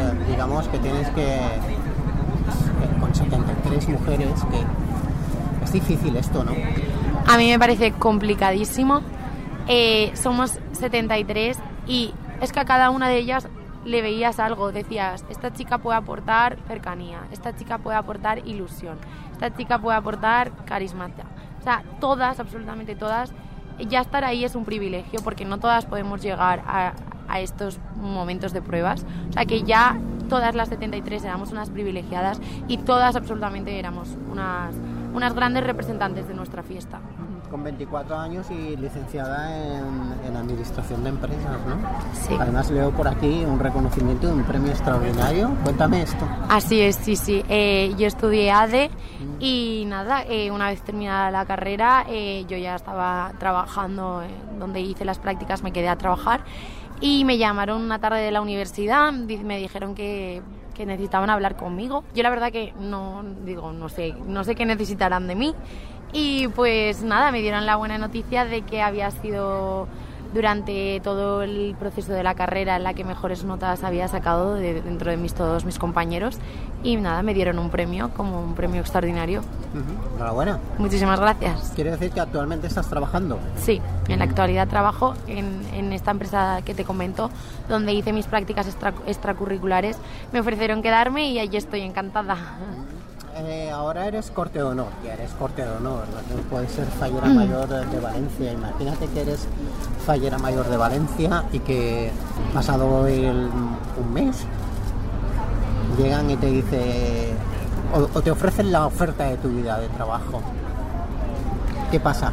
Speaker 1: con 73 mujeres, que es difícil esto, ¿no?
Speaker 4: A mí me parece complicadísimo. Somos 73 y es que a cada una de ellas le veías algo, decías, esta chica puede aportar cercanía, esta chica puede aportar ilusión, esta chica puede aportar carisma. O sea, todas, absolutamente todas, ya estar ahí es un privilegio porque no todas podemos llegar a estos momentos de pruebas. O sea que ya todas las 73 éramos unas privilegiadas y todas absolutamente éramos unas grandes representantes de nuestra fiesta.
Speaker 1: Con 24 años y licenciada en Administración de Empresas, ¿no?
Speaker 4: Sí.
Speaker 1: Además leo por aquí un reconocimiento de un premio extraordinario. Cuéntame esto.
Speaker 4: Así es, sí. Yo estudié ADE y nada, una vez terminada la carrera yo ya estaba trabajando donde hice las prácticas, me quedé a trabajar y me llamaron una tarde de la universidad, me dijeron que necesitaban hablar conmigo. Yo la verdad que no sé qué necesitarán de mí. Y pues nada, me dieron la buena noticia de que había sido durante todo el proceso de la carrera en la que mejores notas había sacado dentro de todos mis compañeros. Y nada, me dieron un premio, como un premio extraordinario.
Speaker 1: Enhorabuena.
Speaker 4: Muchísimas gracias.
Speaker 1: ¿Quiere decir que actualmente estás trabajando?
Speaker 4: Sí, en la actualidad trabajo en esta empresa que te comento, donde hice mis prácticas extracurriculares. Me ofrecieron quedarme y allí estoy encantada.
Speaker 1: Ahora eres corte de honor, puedes ser fallera mayor de Valencia. Imagínate que eres fallera mayor de Valencia y que pasado un mes llegan y te dice o te ofrecen la oferta de tu vida de trabajo. ¿Qué pasa?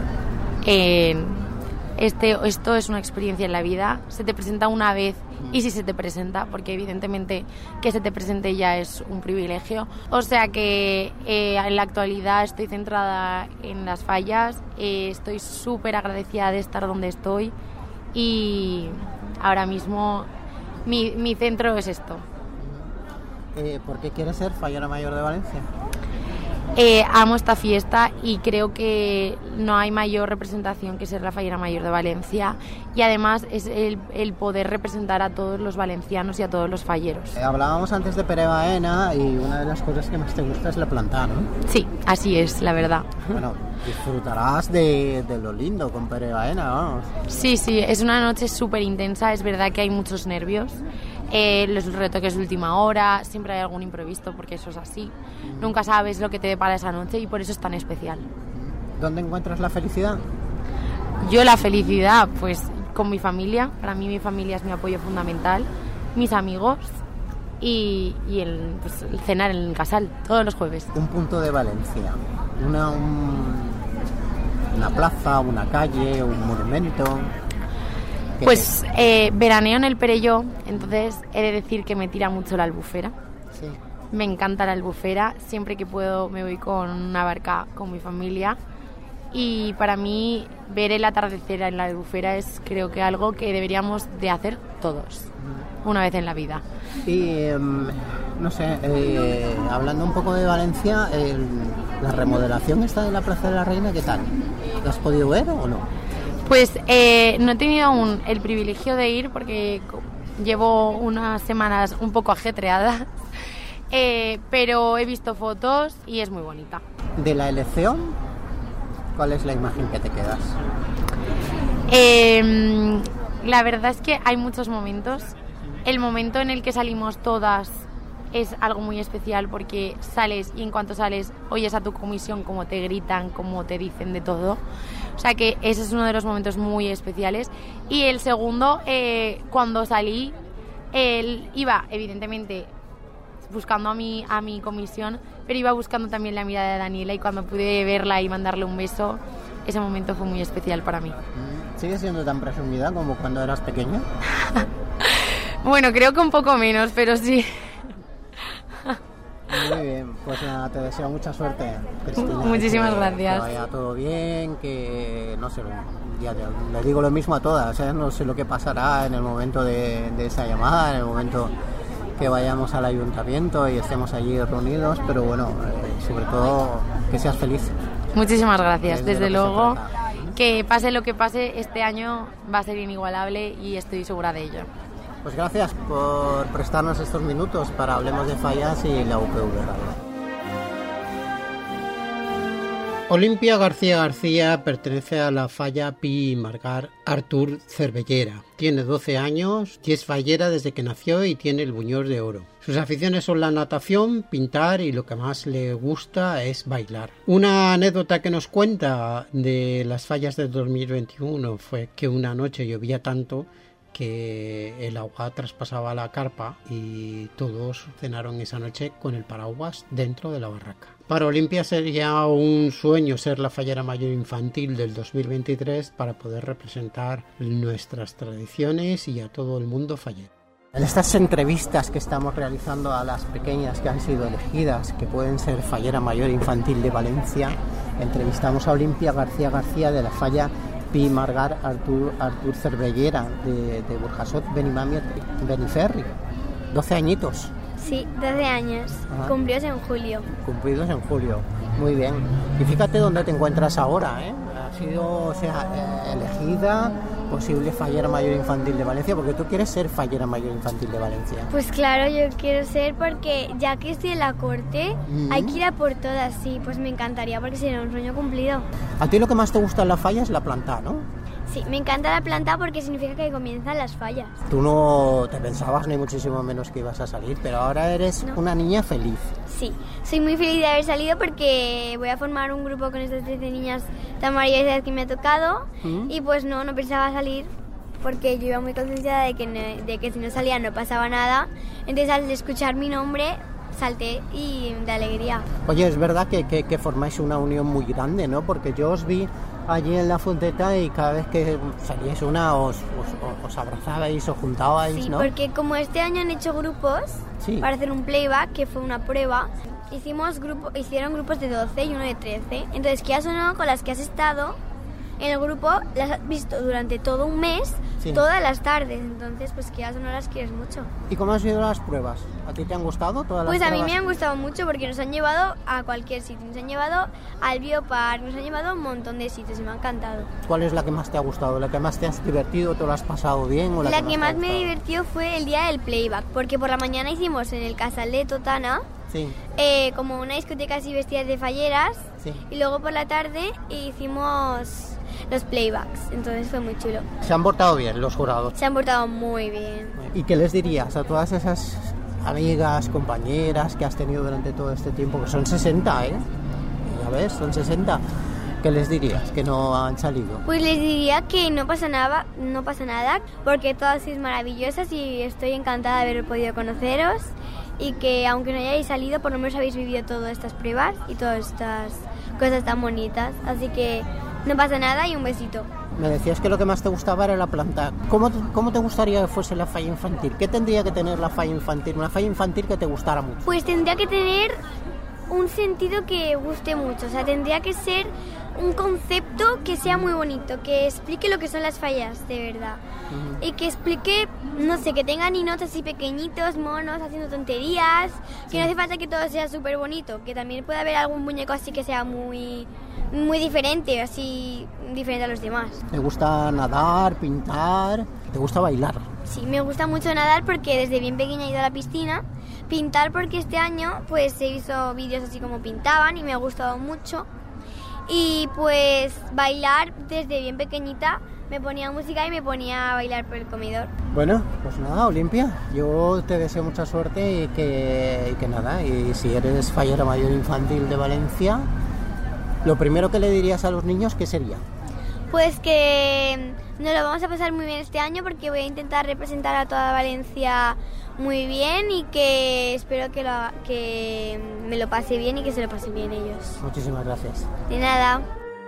Speaker 4: Esto es una experiencia en la vida, se te presenta una vez y si se te presenta, porque evidentemente que se te presente ya es un privilegio. O sea que en la actualidad estoy centrada en las fallas, estoy súper agradecida de estar donde estoy y ahora mismo mi centro es esto.
Speaker 1: ¿Por qué quieres ser fallera mayor de Valencia?
Speaker 4: Amo esta fiesta y creo que no hay mayor representación que ser la fallera mayor de Valencia y además es el poder representar a todos los valencianos y a todos los falleros.
Speaker 1: Hablábamos antes de Pere Baena y una de las cosas que más te gusta es la planta, ¿no?
Speaker 4: Sí, así es, la verdad.
Speaker 1: Bueno, disfrutarás de lo lindo con Pere Baena, vamos.
Speaker 4: Sí, es una noche súper intensa, es verdad que hay muchos nervios. Los retoques de última hora, siempre hay algún imprevisto porque eso es así. Nunca sabes lo que te depara esa noche y por eso es tan especial.
Speaker 1: ¿Dónde encuentras la felicidad?
Speaker 4: Yo la felicidad, pues con mi familia. Para mí mi familia es mi apoyo fundamental, mis amigos y el cenar en el Casal todos los jueves.
Speaker 1: Un punto de Valencia, una plaza, una calle, un monumento.
Speaker 4: Pues veraneo en el Perelló, entonces he de decir que me tira mucho la Albufera.
Speaker 1: Sí.
Speaker 6: Me encanta la Albufera, siempre que puedo me voy con una barca con mi familia y para mí ver el atardecer en la Albufera es creo que algo que deberíamos de hacer todos, una vez en la vida.
Speaker 1: Y no sé, hablando un poco de Valencia, la remodelación esta de la Plaza de la Reina, ¿qué tal? ¿La has podido ver o no?
Speaker 6: Pues no he tenido aún el privilegio de ir porque llevo unas semanas un poco ajetreadas, pero he visto fotos y es muy bonita.
Speaker 1: ¿De la elección? ¿Cuál es la imagen que te quedas?
Speaker 6: La verdad es que hay muchos momentos. El momento en el que salimos todas es algo muy especial porque sales y en cuanto sales oyes a tu comisión cómo te gritan, cómo te dicen de todo. O sea que ese es uno de los momentos muy especiales. Y el segundo, cuando salí, iba evidentemente buscando a mi comisión, pero iba buscando también la mirada de Daniela y cuando pude verla y mandarle un beso, ese momento fue muy especial para mí.
Speaker 1: ¿Sigues siendo tan presumida como cuando eras pequeña?
Speaker 6: Bueno, creo que un poco menos, pero sí.
Speaker 1: Muy bien, pues nada, te deseo mucha suerte, Cristina.
Speaker 6: Muchísimas gracias.
Speaker 1: Que vaya todo bien, que no sé, ya le digo lo mismo a todas, no sé lo que pasará en el momento de esa llamada, en el momento que vayamos al ayuntamiento y estemos allí reunidos, pero bueno, sobre todo que seas feliz.
Speaker 6: Muchísimas gracias, desde luego, que pase lo que pase, este año va a ser inigualable y estoy segura de ello.
Speaker 1: Pues gracias por prestarnos estos minutos para Hablemos de Fallas y la UPV Radio. Olimpia García García pertenece a la falla Pi Margar Artur Cervellera. Tiene 12 años y es fallera desde que nació y tiene el buñol de oro. Sus aficiones son la natación, pintar y lo que más le gusta es bailar. Una anécdota que nos cuenta de las fallas del 2021 fue que una noche llovía tanto que el agua traspasaba la carpa y todos cenaron esa noche con el paraguas dentro de la barraca. Para Olimpia sería un sueño ser la fallera mayor infantil del 2023 para poder representar nuestras tradiciones y a todo el mundo fallero. En estas entrevistas que estamos realizando a las pequeñas que han sido elegidas, que pueden ser fallera mayor infantil de Valencia, entrevistamos a Olimpia García García de la falla Pi Margar Artur Cervellera de Burjasot, Beniferri. 12 añitos.
Speaker 5: Sí, 12 años.
Speaker 1: Ajá.
Speaker 5: Cumplidos en julio.
Speaker 1: Cumplidos en julio. Muy bien. Y fíjate dónde te encuentras ahora, ¿eh? Has sido, elegida posible fallera mayor infantil de Valencia, porque tú quieres ser fallera mayor infantil de Valencia.
Speaker 5: Pues claro, yo quiero ser porque ya que estoy en la corte, hay que ir a por todas, sí, pues me encantaría porque sería un sueño cumplido.
Speaker 1: A ti lo que más te gusta en la falla es la planta, ¿no?
Speaker 5: Sí, me encanta la planta porque significa que comienzan las fallas.
Speaker 1: Tú no te pensabas ni muchísimo menos que ibas a salir, pero ahora eres una niña feliz.
Speaker 5: Sí, soy muy feliz de haber salido porque voy a formar un grupo con estas 13 niñas tan maravillosas que me ha tocado y pues no pensaba salir porque yo iba muy concienciada de que si no salía no pasaba nada. Entonces al escuchar mi nombre salté y de alegría.
Speaker 1: Oye, es verdad que formáis una unión muy grande, ¿no? Porque yo os vi allí en la Fonteta y cada vez que salíais una os abrazabais, os juntabais,
Speaker 5: sí,
Speaker 1: ¿no?
Speaker 5: Porque como este año han hecho grupos para hacer un playback, que fue una prueba, hicieron grupos de 12 y uno de 13. Entonces, quieras o no, con las que has estado en el grupo, las has visto durante todo un mes, todas las tardes. Entonces, pues quieras o no, las quieres mucho.
Speaker 1: ¿Y cómo han sido las pruebas? ¿A ti te han gustado todas las
Speaker 5: pruebas? Pues a mí me han gustado mucho porque nos han llevado a cualquier sitio. Nos han llevado al Biopark, nos han llevado a un montón de sitios y me ha encantado.
Speaker 1: ¿Cuál es la que más te ha gustado? ¿La que más te has divertido? ¿Te lo has pasado bien? ¿O
Speaker 5: la que más me divertido fue el día del playback, porque por la mañana hicimos en el Casal de Totana como una discoteca así vestidas de falleras y luego por la tarde hicimos los playbacks, entonces fue muy chulo.
Speaker 1: ¿Se han portado bien los jurados?
Speaker 5: Se han portado muy bien.
Speaker 1: ¿Y qué les dirías a todas esas amigas, compañeras que has tenido durante todo este tiempo? Que son 60, ¿eh? Ya ves, son 60. ¿Qué les dirías que no han salido?
Speaker 5: Pues les diría que no pasa nada, porque todas sois maravillosas y estoy encantada de haber podido conoceros y que aunque no hayáis salido, por lo menos habéis vivido todas estas pruebas y todas estas cosas tan bonitas, así que no pasa nada y un besito.
Speaker 1: Me decías que lo que más te gustaba era la planta. ¿Cómo te gustaría que fuese la falla infantil? ¿Qué tendría que tener la falla infantil? Una falla infantil que te gustara mucho.
Speaker 3: Pues tendría que tener un sentido que guste mucho, o sea, tendría que ser un concepto que sea muy bonito, que explique lo que son las fallas, de verdad. Y que explique, no sé, que tenga ninotes así pequeñitos, monos, haciendo tonterías, que no hace falta que todo sea súper bonito, que también puede haber algún muñeco así que sea muy diferente, así diferente a los demás.
Speaker 1: ¿Te gusta nadar, pintar? ¿Te gusta bailar?
Speaker 3: Sí, me gusta mucho nadar porque desde bien pequeña he ido a la piscina. Pintar porque este año pues se hizo vídeos así como pintaban y me ha gustado mucho. Y pues bailar desde bien pequeñita, me ponía música y me ponía a bailar por el comedor.
Speaker 1: Bueno, pues nada, Olimpia, yo te deseo mucha suerte y que nada, y si eres fallera mayor infantil de Valencia, lo primero que le dirías a los niños, ¿qué sería?
Speaker 3: Pues que nos lo vamos a pasar muy bien este año porque voy a intentar representar a toda Valencia muy bien y que espero que me lo pase bien y que se lo pasen bien ellos.
Speaker 1: Muchísimas gracias.
Speaker 3: De nada.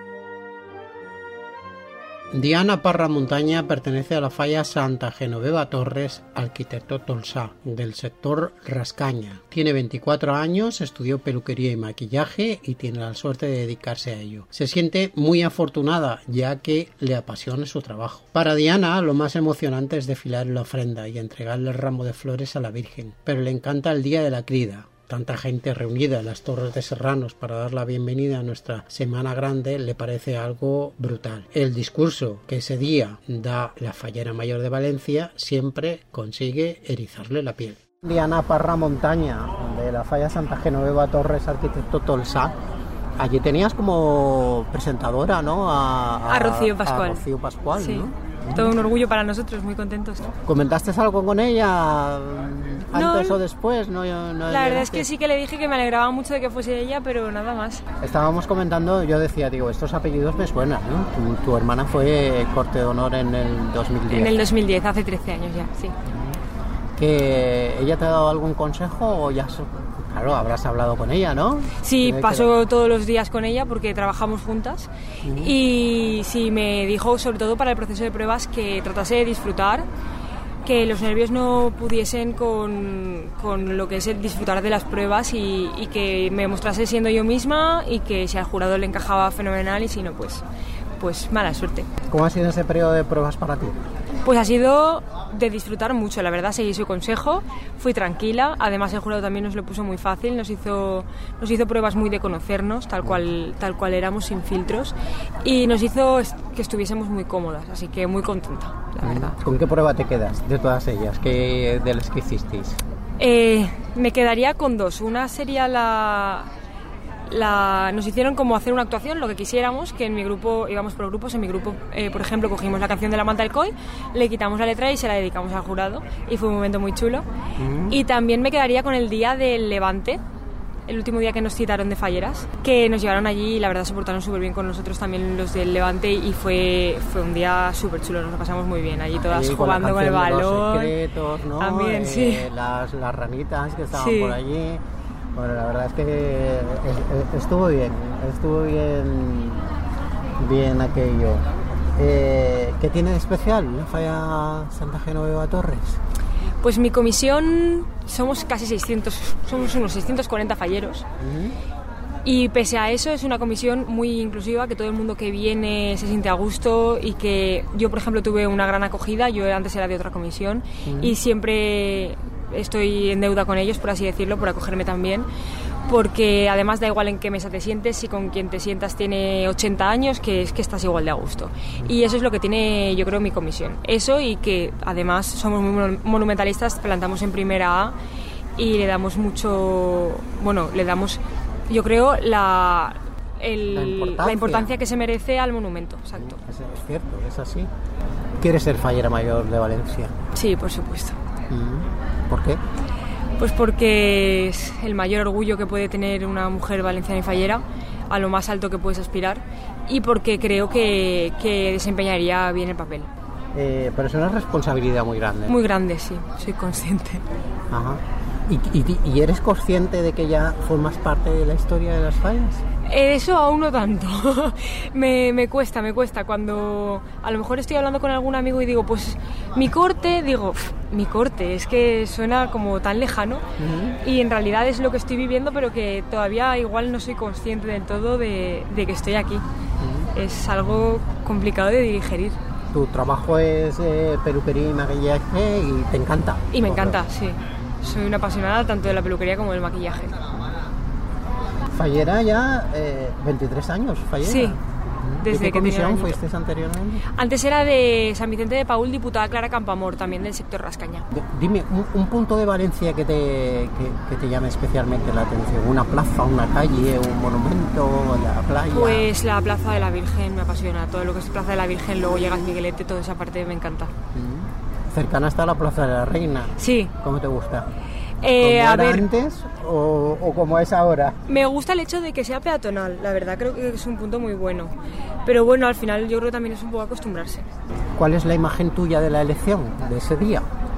Speaker 1: Diana Parra Montaña pertenece a la falla Santa Genoveva Torres, arquitecto tolsá, del sector Rascaña. Tiene 24 años, estudió peluquería y maquillaje y tiene la suerte de dedicarse a ello. Se siente muy afortunada ya que le apasiona su trabajo. Para Diana, lo más emocionante es desfilar en la ofrenda y entregarle el ramo de flores a la Virgen, pero le encanta el día de la crida. Tanta gente reunida en las Torres de Serranos para dar la bienvenida a nuestra Semana Grande le parece algo brutal. El discurso que ese día da la fallera mayor de Valencia siempre consigue erizarle la piel. Diana Parra Montaña, de la falla Santa Genoveva Torres, arquitecto tolsá. Allí tenías como presentadora, ¿no?
Speaker 7: A Rocío Pascual.
Speaker 1: A Rocío Pascual,
Speaker 7: sí.
Speaker 1: ¿no?
Speaker 7: Todo un orgullo para nosotros, muy contentos.
Speaker 1: ¿Comentaste algo con ella antes o después? No,
Speaker 7: la verdad es que sí que le dije que me alegraba mucho de que fuese ella, pero nada más.
Speaker 1: Estábamos comentando, yo decía, estos apellidos me suenan, ¿no? Tu hermana fue corte de honor en el 2010.
Speaker 7: En el 2010, hace 13 años ya, sí.
Speaker 1: ¿Que ella te ha dado algún consejo o ya... Claro, habrás hablado con ella, ¿no?
Speaker 7: Sí, paso todos los días con ella porque trabajamos juntas y sí, me dijo sobre todo para el proceso de pruebas que tratase de disfrutar, que los nervios no pudiesen con lo que es el disfrutar de las pruebas y que me mostrase siendo yo misma y que si al jurado le encajaba fenomenal y si no, pues mala suerte.
Speaker 1: ¿Cómo ha sido ese periodo de pruebas para ti?
Speaker 7: Pues ha sido de disfrutar mucho, la verdad, seguí su consejo, fui tranquila, además el jurado también nos lo puso muy fácil, nos hizo pruebas muy de conocernos, tal cual éramos, sin filtros, y nos hizo que estuviésemos muy cómodas, así que muy contenta, la verdad.
Speaker 1: ¿Con qué prueba te quedas de todas ellas, de las que hicisteis?
Speaker 7: Me quedaría con dos, una sería nos hicieron como hacer una actuación, lo que quisiéramos, que en mi grupo, íbamos por grupos, en mi grupo, por ejemplo, cogimos la canción de La Manta del Coll, le quitamos la letra y se la dedicamos al jurado, y fue un momento muy chulo. Y también me quedaría con el día del Levante, el último día que nos citaron de falleras, que nos llevaron allí y la verdad se portaron súper bien con nosotros también los del Levante y fue un día súper chulo, nos lo pasamos muy bien, allí todas jugando con el balón.
Speaker 1: Los secretos, ¿no?
Speaker 7: También, sí.
Speaker 1: Las ranitas que estaban
Speaker 7: sí.
Speaker 1: por allí. Bueno, la verdad es que estuvo bien aquello. ¿Qué tiene de especial la falla Santa Genoveva Torres?
Speaker 7: Pues mi comisión somos casi 600, somos unos 640 falleros. Y pese a eso es una comisión muy inclusiva, que todo el mundo que viene se siente a gusto y que yo, por ejemplo, tuve una gran acogida, yo antes era de otra comisión y siempre estoy en deuda con ellos, por así decirlo, por acogerme también, porque además da igual en qué mesa te sientes, si con quien te sientas tiene 80 años, que es que estás igual de a gusto. Y eso es lo que tiene, yo creo, mi comisión. Eso y que además somos muy monumentalistas, plantamos en primera A y le damos mucho, yo creo, la importancia que se merece al monumento. Exacto.
Speaker 1: Es cierto, es así. ¿Quieres ser fallera mayor de Valencia?
Speaker 7: Sí, por supuesto.
Speaker 1: ¿Por qué?
Speaker 7: Pues porque es el mayor orgullo que puede tener una mujer valenciana y fallera, a lo más alto que puedes aspirar, y porque creo que desempeñaría bien el papel.
Speaker 1: Pero es una responsabilidad muy grande.
Speaker 7: Muy grande, sí, soy consciente.
Speaker 1: Ajá. ¿Y eres consciente de que ya formas parte de la historia de las fallas?
Speaker 7: Eso aún no tanto. me cuesta. Cuando a lo mejor estoy hablando con algún amigo y digo, pues mi corte, mi corte, es que suena como tan lejano. Y en realidad es lo que estoy viviendo, pero que todavía igual no soy consciente del todo de que estoy aquí. Es algo complicado de digerir.
Speaker 1: Tu trabajo es peluquería y maquillaje y te encanta.
Speaker 7: Y me encanta, sí. Soy una apasionada tanto de la peluquería como del maquillaje.
Speaker 1: Fallera ya 23 años, Fallera.
Speaker 7: Sí.
Speaker 1: ¿De qué comisión fuiste anteriormente?
Speaker 7: Antes era de San Vicente de Paúl, diputada Clara Campoamor, también del sector Rascaña.
Speaker 1: Dime, un punto de Valencia que te llame especialmente la atención. ¿Una plaza, una calle, un monumento, la playa?
Speaker 7: Pues la Plaza de la Virgen me apasiona. Todo lo que es Plaza de la Virgen, luego llegas Miguelete, toda esa parte me encanta.
Speaker 1: ¿Cercana está la Plaza de la Reina?
Speaker 7: Sí.
Speaker 1: ¿Cómo te gusta? ¿Cómo
Speaker 7: a
Speaker 1: era
Speaker 7: ver,
Speaker 1: antes o como es ahora?
Speaker 7: Me gusta el hecho de que sea peatonal, la verdad creo que es un punto muy bueno. Pero bueno, al final yo creo que también es un poco acostumbrarse.
Speaker 1: ¿Cuál es la imagen tuya de la elección, de ese día?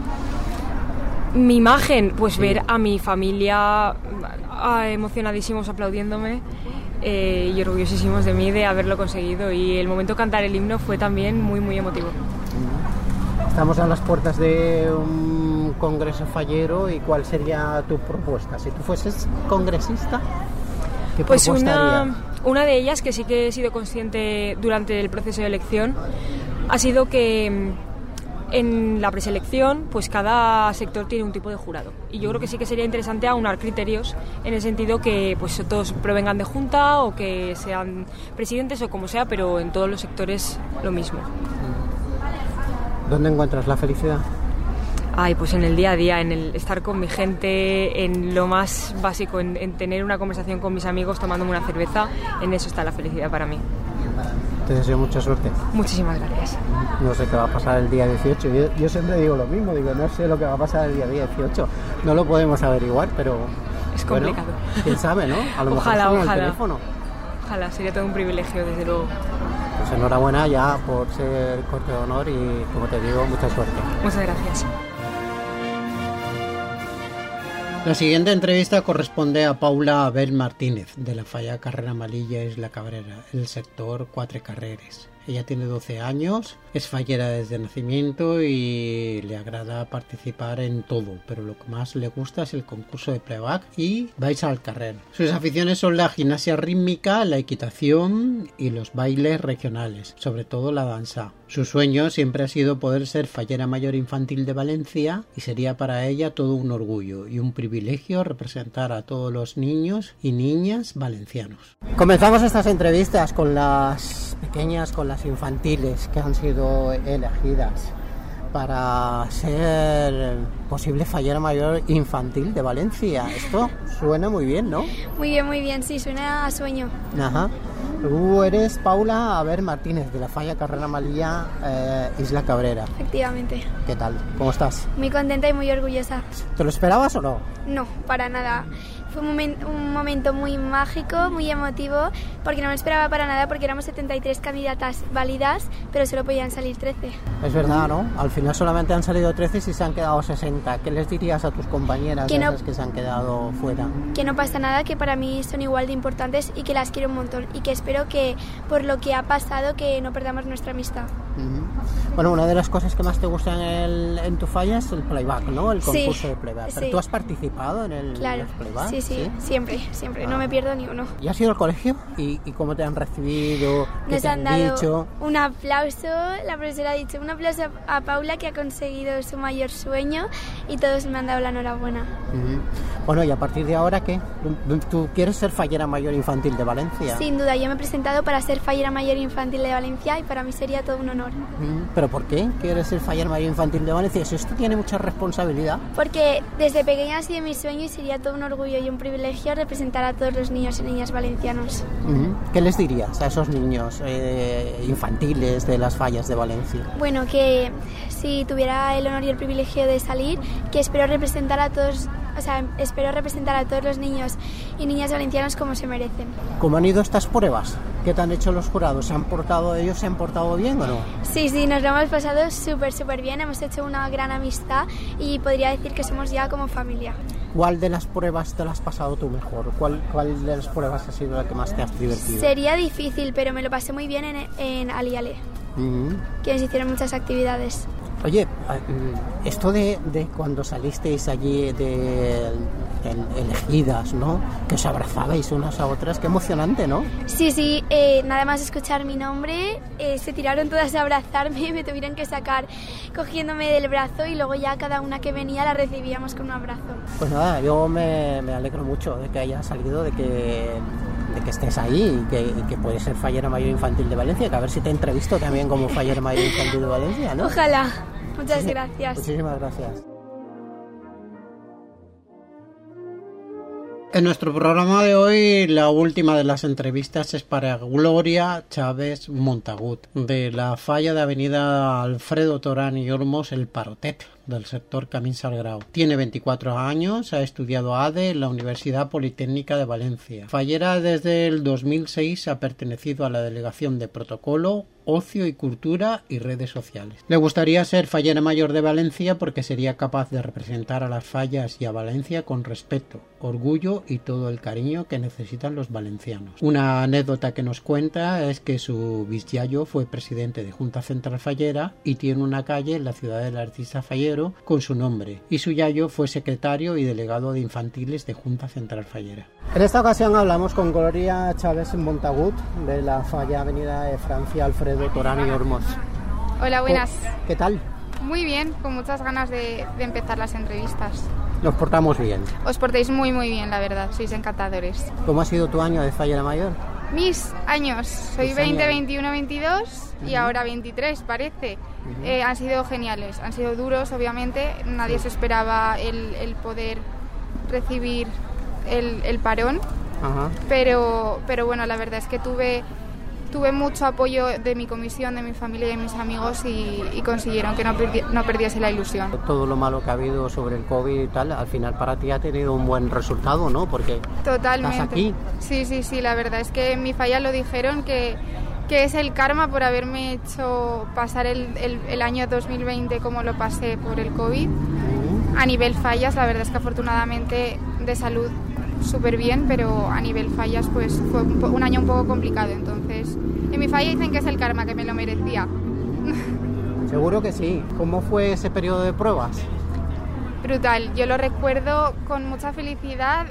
Speaker 7: Mi imagen, pues ver a mi familia emocionadísimos aplaudiéndome y orgullosísimos de mí de haberlo conseguido. Y el momento de cantar el himno fue también muy, muy emotivo.
Speaker 1: Estamos a las puertas de un congreso fallero y ¿cuál sería tu propuesta? Si tú fueses congresista, ¿qué
Speaker 7: pues
Speaker 1: propuesta harías?
Speaker 7: Una de ellas, que sí que he sido consciente durante el proceso de elección, ha sido que en la preselección pues cada sector tiene un tipo de jurado y yo creo que sí que sería interesante aunar criterios en el sentido que pues todos provengan de junta o que sean presidentes o como sea, pero en todos los sectores lo mismo.
Speaker 1: ¿Dónde encuentras la felicidad?
Speaker 7: Pues en el día a día, en el estar con mi gente, en lo más básico, en tener una conversación con mis amigos tomándome una cerveza, en eso está la felicidad para mí.
Speaker 1: Te deseo mucha suerte.
Speaker 7: Muchísimas gracias.
Speaker 1: No sé qué va a pasar el día 18. Yo siempre digo lo mismo, no sé lo que va a pasar el día 18. No lo podemos averiguar, pero...
Speaker 7: Es complicado.
Speaker 1: Bueno, quién sabe, ¿no? A lo
Speaker 7: ojalá,
Speaker 1: mejor
Speaker 7: ojalá.
Speaker 1: El teléfono.
Speaker 7: Ojalá, sería todo un privilegio, desde luego.
Speaker 1: Pues enhorabuena ya por ser corte de honor y, como te digo, mucha suerte.
Speaker 7: Muchas gracias.
Speaker 1: La siguiente entrevista corresponde a Paula Abel Martínez, de la Falla Carrera Malilla Isla Cabrera, el sector Quatre Carreres. Ella tiene 12 años, es fallera desde nacimiento y le agrada participar en todo, pero lo que más le gusta es el concurso de playback y vais al carrer. Sus aficiones son la gimnasia rítmica, la equitación y los bailes regionales, sobre todo la danza. Su sueño siempre ha sido poder ser fallera mayor infantil de Valencia y sería para ella todo un orgullo y un privilegio representar a todos los niños y niñas valencianos. Comenzamos estas entrevistas con las pequeñas, con las infantiles que han sido elegidas para ser posible fallera mayor infantil de Valencia. Esto suena muy bien, ¿no?
Speaker 5: Muy bien, sí, suena a sueño.
Speaker 1: Ajá. Tú eres Paula Abel Martínez, de la Falla Carrera Malilla Isla Cabrera.
Speaker 5: Efectivamente.
Speaker 1: ¿Qué tal? ¿Cómo estás?
Speaker 5: Muy contenta y muy orgullosa.
Speaker 1: ¿Te lo esperabas o no?
Speaker 5: No, para nada. Fue un momento muy mágico, muy emotivo, porque no me esperaba para nada, porque éramos 73 candidatas válidas, pero solo podían salir 13.
Speaker 1: Es verdad, ¿no? Al final solamente han salido 13 y se han quedado 60. ¿Qué les dirías a tus compañeras
Speaker 5: que
Speaker 1: esas que se han quedado fuera?
Speaker 5: Que no pasa nada, que para mí son igual de importantes y que las quiero un montón y que espero que por lo que ha pasado que no perdamos nuestra amistad.
Speaker 1: Bueno, una de las cosas que más te gusta en tu falla es el playback, ¿no? El concurso de playback. ¿Pero tú has participado en el playback?
Speaker 5: Sí, siempre. No me pierdo ni uno.
Speaker 1: ¿Y has ido al colegio? ¿Y cómo te han recibido? ¿Qué te han dicho?
Speaker 5: Un aplauso, la profesora ha dicho un aplauso a Paula, que ha conseguido su mayor sueño, y todos me han dado la enhorabuena.
Speaker 1: Bueno, y a partir de ahora, ¿qué? ¿Tú quieres ser fallera mayor infantil de Valencia?
Speaker 5: Sin duda, yo me he presentado para ser fallera mayor infantil de Valencia y para mí sería todo un honor.
Speaker 1: ¿Pero por qué quieres ser fallera mayor infantil de Valencia? Si esto tiene mucha responsabilidad.
Speaker 5: Porque desde pequeña ha sido mi sueño y sería todo un orgullo y un privilegio representar a todos los niños y niñas valencianos.
Speaker 1: ¿Qué les dirías a esos niños infantiles de las fallas de Valencia?
Speaker 5: Bueno, que si tuviera el honor y el privilegio de salir, que espero representar a todos los niños y niñas valencianos como se merecen.
Speaker 1: ¿Cómo han ido estas pruebas? ¿Qué te han hecho los jurados? ¿Se han portado bien o no?
Speaker 5: Sí, nos lo hemos pasado súper bien, hemos hecho una gran amistad y podría decir que somos ya como familia.
Speaker 1: ¿Cuál de las pruebas te la has pasado tú mejor? ¿Cuál de las pruebas ha sido la que más te has divertido?
Speaker 8: Sería difícil, pero me lo pasé muy bien en Ali-Ale, que nos hicieron muchas actividades.
Speaker 1: Oye, esto de cuando salisteis allí elegidas, ¿no? Que os abrazabais unas a otras, qué emocionante, ¿no?
Speaker 8: Sí, nada más escuchar mi nombre, se tiraron todas a abrazarme, me tuvieron que sacar cogiéndome del brazo y luego ya cada una que venía la recibíamos con un abrazo.
Speaker 1: Pues nada, yo me alegro mucho de que haya salido, de que estés ahí y que puedes ser fallera mayor infantil de Valencia, que a ver si te entrevisto también como fallera mayor infantil de Valencia, ¿no?
Speaker 8: Ojalá. Muchas gracias.
Speaker 1: Muchísimas gracias. En nuestro programa de hoy, la última de las entrevistas es para Gloria Chávez Montagut, de la falla de Avenida Alfredo Torán y Olmos, el Parotet, del sector Camín Salgrau. Tiene 24 años, ha estudiado ADE en la Universidad Politécnica de Valencia. Fallera desde el 2006, ha pertenecido a la Delegación de Protocolo, Ocio y Cultura y Redes Sociales. Le gustaría ser fallera mayor de Valencia porque sería capaz de representar a las fallas y a Valencia con respeto, orgullo y todo el cariño que necesitan los valencianos. Una anécdota que nos cuenta es que su bisyayo fue presidente de Junta Central Fallera y tiene una calle en la ciudad del artista fallero con su nombre, y su yayo fue secretario y delegado de infantiles de Junta Central Fallera. En esta ocasión hablamos con Gloria Chávez Montagut, de la falla Avenida de Francia Alfredo Torán y Olmos.
Speaker 9: Hola, buenas.
Speaker 1: ¿Qué tal?
Speaker 9: Muy bien, con muchas ganas de empezar las entrevistas.
Speaker 1: Nos portamos bien.
Speaker 9: Os portáis muy bien, la verdad, sois encantadores.
Speaker 1: ¿Cómo ha sido tu año de fallera mayor?
Speaker 9: Mis años, soy 20, 21, 22 y ahora 23 parece. Han sido geniales, han sido duros obviamente, nadie se esperaba el poder recibir el parón, pero bueno, la verdad es que tuve mucho apoyo de mi comisión, de mi familia y de mis amigos y consiguieron que no perdiese la ilusión.
Speaker 1: Todo lo malo que ha habido sobre el COVID y tal, al final para ti ha tenido un buen resultado, ¿no? Porque
Speaker 9: totalmente.
Speaker 1: Estás aquí.
Speaker 9: Sí, la verdad es que en mi falla lo dijeron que es el karma por haberme hecho pasar el año 2020 como lo pasé por el COVID. A nivel fallas, la verdad es que afortunadamente de salud súper bien, pero a nivel fallas pues fue un año un poco complicado. Entonces, en mi falla dicen que es el karma, que me lo merecía.
Speaker 1: Seguro que sí. ¿Cómo fue ese periodo de pruebas?
Speaker 9: Brutal, yo lo recuerdo con mucha felicidad.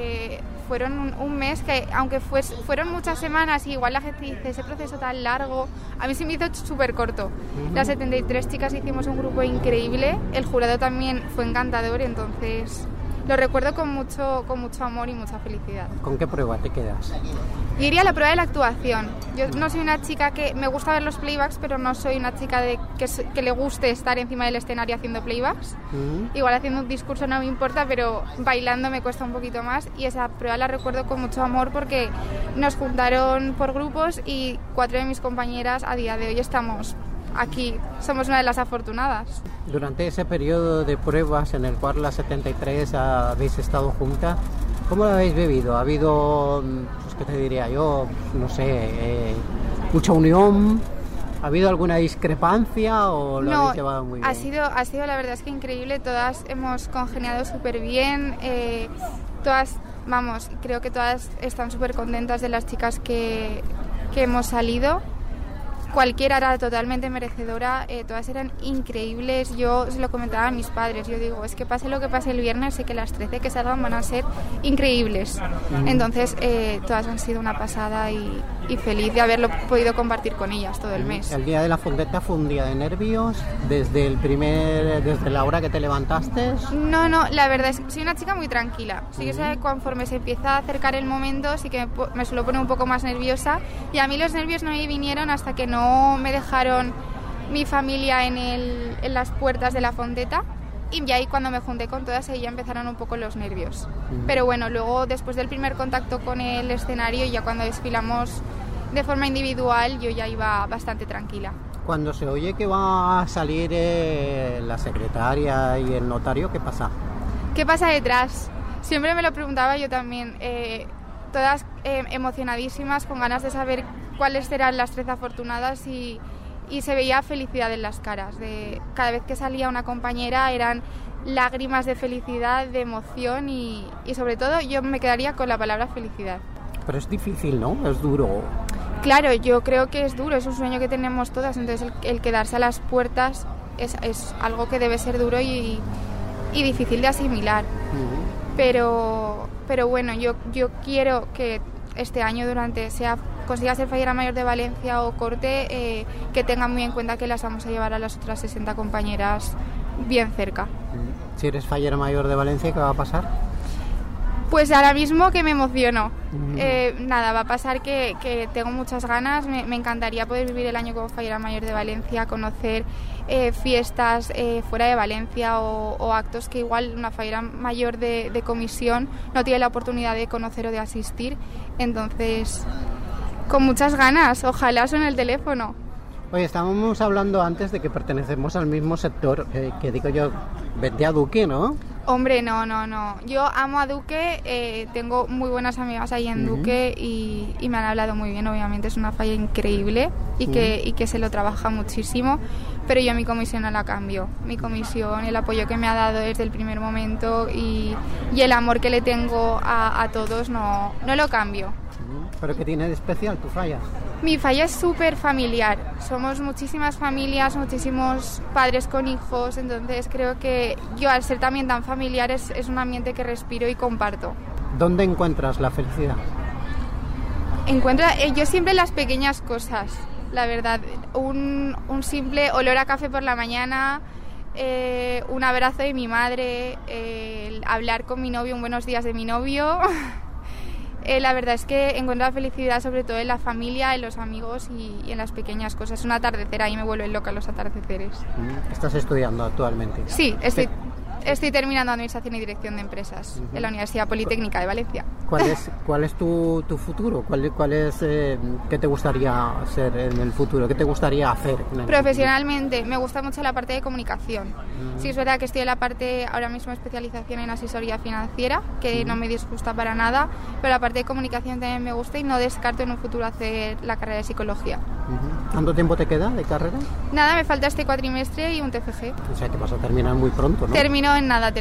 Speaker 9: Fueron un mes que, aunque fueron muchas semanas y igual la gente dice ese proceso tan largo, a mí se me hizo súper corto. Las 73 chicas hicimos un grupo increíble, el jurado también fue encantador, entonces lo recuerdo con mucho amor y mucha felicidad.
Speaker 1: ¿Con qué prueba te quedas?
Speaker 9: Yo iría a la prueba de la actuación. Yo no soy una chica que me gusta ver los playbacks, pero no soy una chica que le guste estar encima del escenario haciendo playbacks. Igual haciendo un discurso no me importa, pero bailando me cuesta un poquito más. Y esa prueba la recuerdo con mucho amor porque nos juntaron por grupos y 4 de mis compañeras a día de hoy estamos aquí, somos una de las afortunadas.
Speaker 1: Durante ese periodo de pruebas en el cual las 73 habéis estado juntas, ¿cómo lo habéis vivido? ¿Ha habido, pues, qué te diría yo, no sé, mucha unión? ¿Ha habido alguna discrepancia o lo habéis llevado muy bien?
Speaker 9: Ha sido la verdad es que increíble, todas hemos congeniado súper bien, todas, vamos, creo que todas están súper contentas de las chicas que hemos salido. Cualquiera era totalmente merecedora, todas eran increíbles. Yo se lo comentaba a mis padres, yo digo, es que pase lo que pase el viernes, sé que las 13 que salgan van a ser increíbles. Entonces todas han sido una pasada y feliz de haberlo podido compartir con ellas todo el mes.
Speaker 1: El día de la fondeta fue un día de nervios, desde la hora que te levantaste.
Speaker 9: No, la verdad es que soy una chica muy tranquila. Sí que sé que conforme se empieza a acercar el momento sí que me suelo poner un poco más nerviosa, y a mí los nervios no me vinieron hasta que no me dejaron mi familia en las puertas de la fondeta, y ya ahí cuando me junté con todas ahí ya empezaron un poco los nervios. Pero bueno, luego después del primer contacto con el escenario, ya cuando desfilamos de forma individual, yo ya iba bastante tranquila.
Speaker 1: Cuando se oye que va a salir la secretaria y el notario, ¿qué pasa?
Speaker 9: ¿Qué pasa detrás? Siempre me lo preguntaba yo también. Todas emocionadísimas, con ganas de saber cuáles serán las 13 afortunadas, y se veía felicidad en las caras. Cada vez que salía una compañera eran lágrimas de felicidad, de emoción y sobre todo yo me quedaría con la palabra felicidad.
Speaker 1: Pero es difícil, ¿no? Es duro.
Speaker 9: Claro, yo creo que es duro, es un sueño que tenemos todas, entonces el quedarse a las puertas es algo que debe ser duro y difícil de asimilar. Pero bueno, yo quiero que este año consiga ser fallera mayor de Valencia o corte, que tengan muy en cuenta que las vamos a llevar a las otras 60 compañeras bien cerca.
Speaker 1: Si eres fallera mayor de Valencia, ¿qué va a pasar?
Speaker 9: Pues ahora mismo que me emociono. Nada, va a pasar que tengo muchas ganas, me encantaría poder vivir el año como fallera mayor de Valencia, conocer fiestas fuera de Valencia o actos que igual una fallera mayor de comisión no tiene la oportunidad de conocer o de asistir. Entonces, con muchas ganas, ojalá suene el teléfono.
Speaker 1: Oye, estábamos hablando antes de que pertenecemos al mismo sector, que digo yo, vete a Duque, ¿no?
Speaker 9: Hombre, no. Yo amo a Duque, tengo muy buenas amigas ahí en Duque y me han hablado muy bien, obviamente es una falla increíble y que se lo trabaja muchísimo, pero yo mi comisión no la cambio. Mi comisión, el apoyo que me ha dado desde el primer momento y el amor que le tengo a todos no lo cambio.
Speaker 1: ¿Pero qué tiene de especial tu falla?
Speaker 9: Mi falla es súper familiar, somos muchísimas familias, muchísimos padres con hijos, entonces creo que yo al ser también tan familiar es un ambiente que respiro y comparto.
Speaker 1: ¿Dónde encuentras la felicidad?
Speaker 9: Yo siempre en las pequeñas cosas, la verdad, un simple olor a café por la mañana, un abrazo de mi madre, hablar con mi novio, un buenos días de mi novio. La verdad es que encuentro la felicidad sobre todo en la familia, en los amigos y en las pequeñas cosas. Un atardecer, ahí me vuelven loca los atardeceres.
Speaker 1: ¿Estás estudiando actualmente?
Speaker 9: Sí, estoy terminando Administración y Dirección de Empresas en la Universidad Politécnica de Valencia.
Speaker 1: ¿Cuál es tu futuro? ¿Cuál es qué te gustaría ser en el futuro? ¿Qué te gustaría hacer en el
Speaker 9: Profesionalmente futuro? Me gusta mucho la parte de comunicación. Sí, es verdad que estoy en la parte ahora mismo especialización en asesoría financiera, que no me disgusta para nada, pero la parte de comunicación también me gusta y no descarto en un futuro hacer la carrera de psicología.
Speaker 1: ¿Cuánto tiempo te queda de carrera?
Speaker 9: Nada, me falta este cuatrimestre y un TFG.
Speaker 1: O sea que vas a terminar muy pronto, ¿no?
Speaker 9: Termino en nada.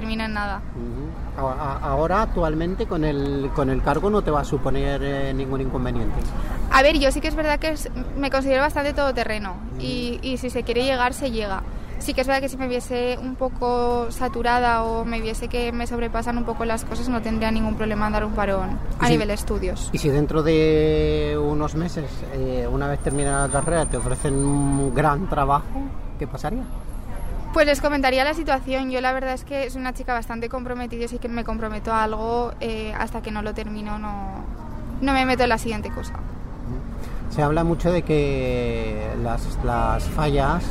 Speaker 1: Ahora, actualmente, con el cargo no te va a suponer ningún inconveniente.
Speaker 9: A ver, yo sí que es verdad que me considero bastante todoterreno y si se quiere llegar, se llega. Sí que es verdad que si me viese un poco saturada o me viese que me sobrepasan un poco las cosas, no tendría ningún problema en dar un parón a nivel estudios.
Speaker 1: ¿Y si dentro de unos meses, una vez termina la carrera, te ofrecen un gran trabajo, qué pasaría?
Speaker 9: Pues les comentaría la situación. Yo la verdad es que soy una chica bastante comprometida y sí que me comprometo a algo, hasta que no lo termino no me meto en la siguiente cosa.
Speaker 1: Se habla mucho de que las fallas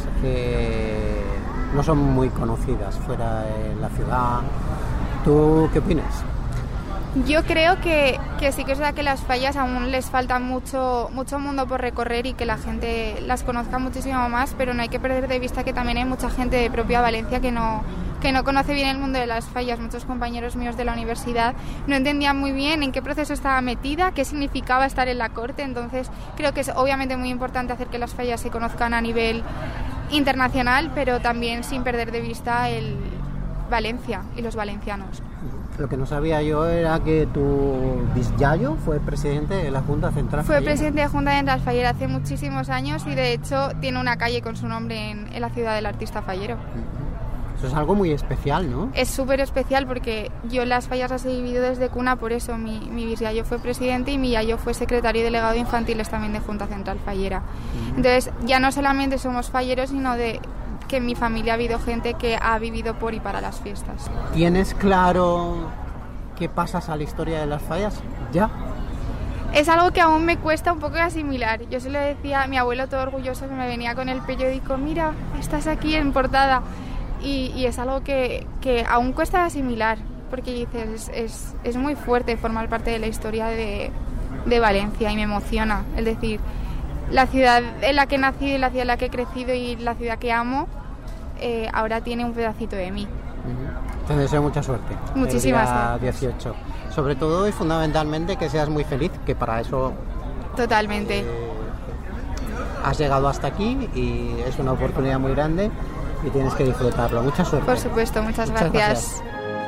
Speaker 1: no son muy conocidas fuera de la ciudad. ¿Tú qué opinas?
Speaker 9: Yo creo que sí que es verdad que las fallas aún les falta mucho mundo por recorrer y que la gente las conozca muchísimo más, pero no hay que perder de vista que también hay mucha gente de propia Valencia que no conoce bien el mundo de las fallas. Muchos compañeros míos de la universidad no entendían muy bien en qué proceso estaba metida, qué significaba estar en la corte, entonces creo que es obviamente muy importante hacer que las fallas se conozcan a nivel internacional, pero también sin perder de vista el Valencia y los valencianos.
Speaker 1: Lo que no sabía yo era que tu bisyayo fue presidente de la Junta Central
Speaker 9: Fue
Speaker 1: Fallera.
Speaker 9: presidente de Junta Central Fallera hace muchísimos años y de hecho tiene una calle con su nombre en la ciudad del artista fallero.
Speaker 1: Eso es algo muy especial, ¿no?
Speaker 9: Es súper especial porque yo las fallas las he vivido desde cuna, por eso mi bisyayo fue presidente y mi yayo fue secretario y delegado de infantiles también de Junta Central Fallera. Entonces ya no solamente somos falleros, sino de que en mi familia ha habido gente que ha vivido por y para las fiestas.
Speaker 1: ¿Tienes claro qué pasas a la historia de las fallas? ¿Ya?
Speaker 9: Es algo que aún me cuesta un poco de asimilar. Yo se lo decía a mi abuelo todo orgulloso que me venía con el periódico, mira, estás aquí en portada. Y es algo que aún cuesta de asimilar, porque dices, es muy fuerte formar parte de la historia de Valencia y me emociona. Es decir, la ciudad en la que he nacido y la ciudad en la que he crecido y la ciudad que amo, ahora tiene un pedacito de mí.
Speaker 1: Te deseo mucha suerte.
Speaker 9: Muchísimas
Speaker 1: el día 18. Sobre todo y fundamentalmente que seas muy feliz, que para eso
Speaker 9: totalmente
Speaker 1: has llegado hasta aquí y es una oportunidad muy grande y tienes que disfrutarlo. Mucha suerte.
Speaker 9: Por supuesto, muchas gracias.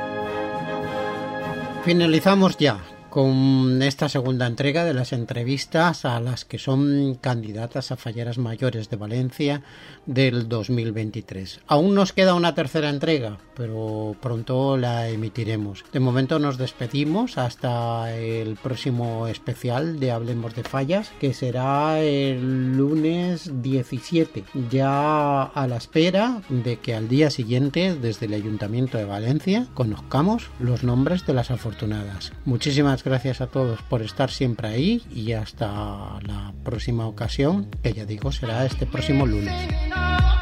Speaker 1: Finalizamos ya con esta segunda entrega de las entrevistas a las que son candidatas a Falleras Mayores de Valencia del 2023. Aún nos queda una tercera entrega, pero pronto la emitiremos. De momento nos despedimos hasta el próximo especial de Hablemos de Fallas, que será el lunes 17, ya a la espera de que al día siguiente, desde el Ayuntamiento de Valencia, conozcamos los nombres de las afortunadas. Muchísimas gracias a todos por estar siempre ahí y hasta la próxima ocasión, que ya digo será este próximo lunes.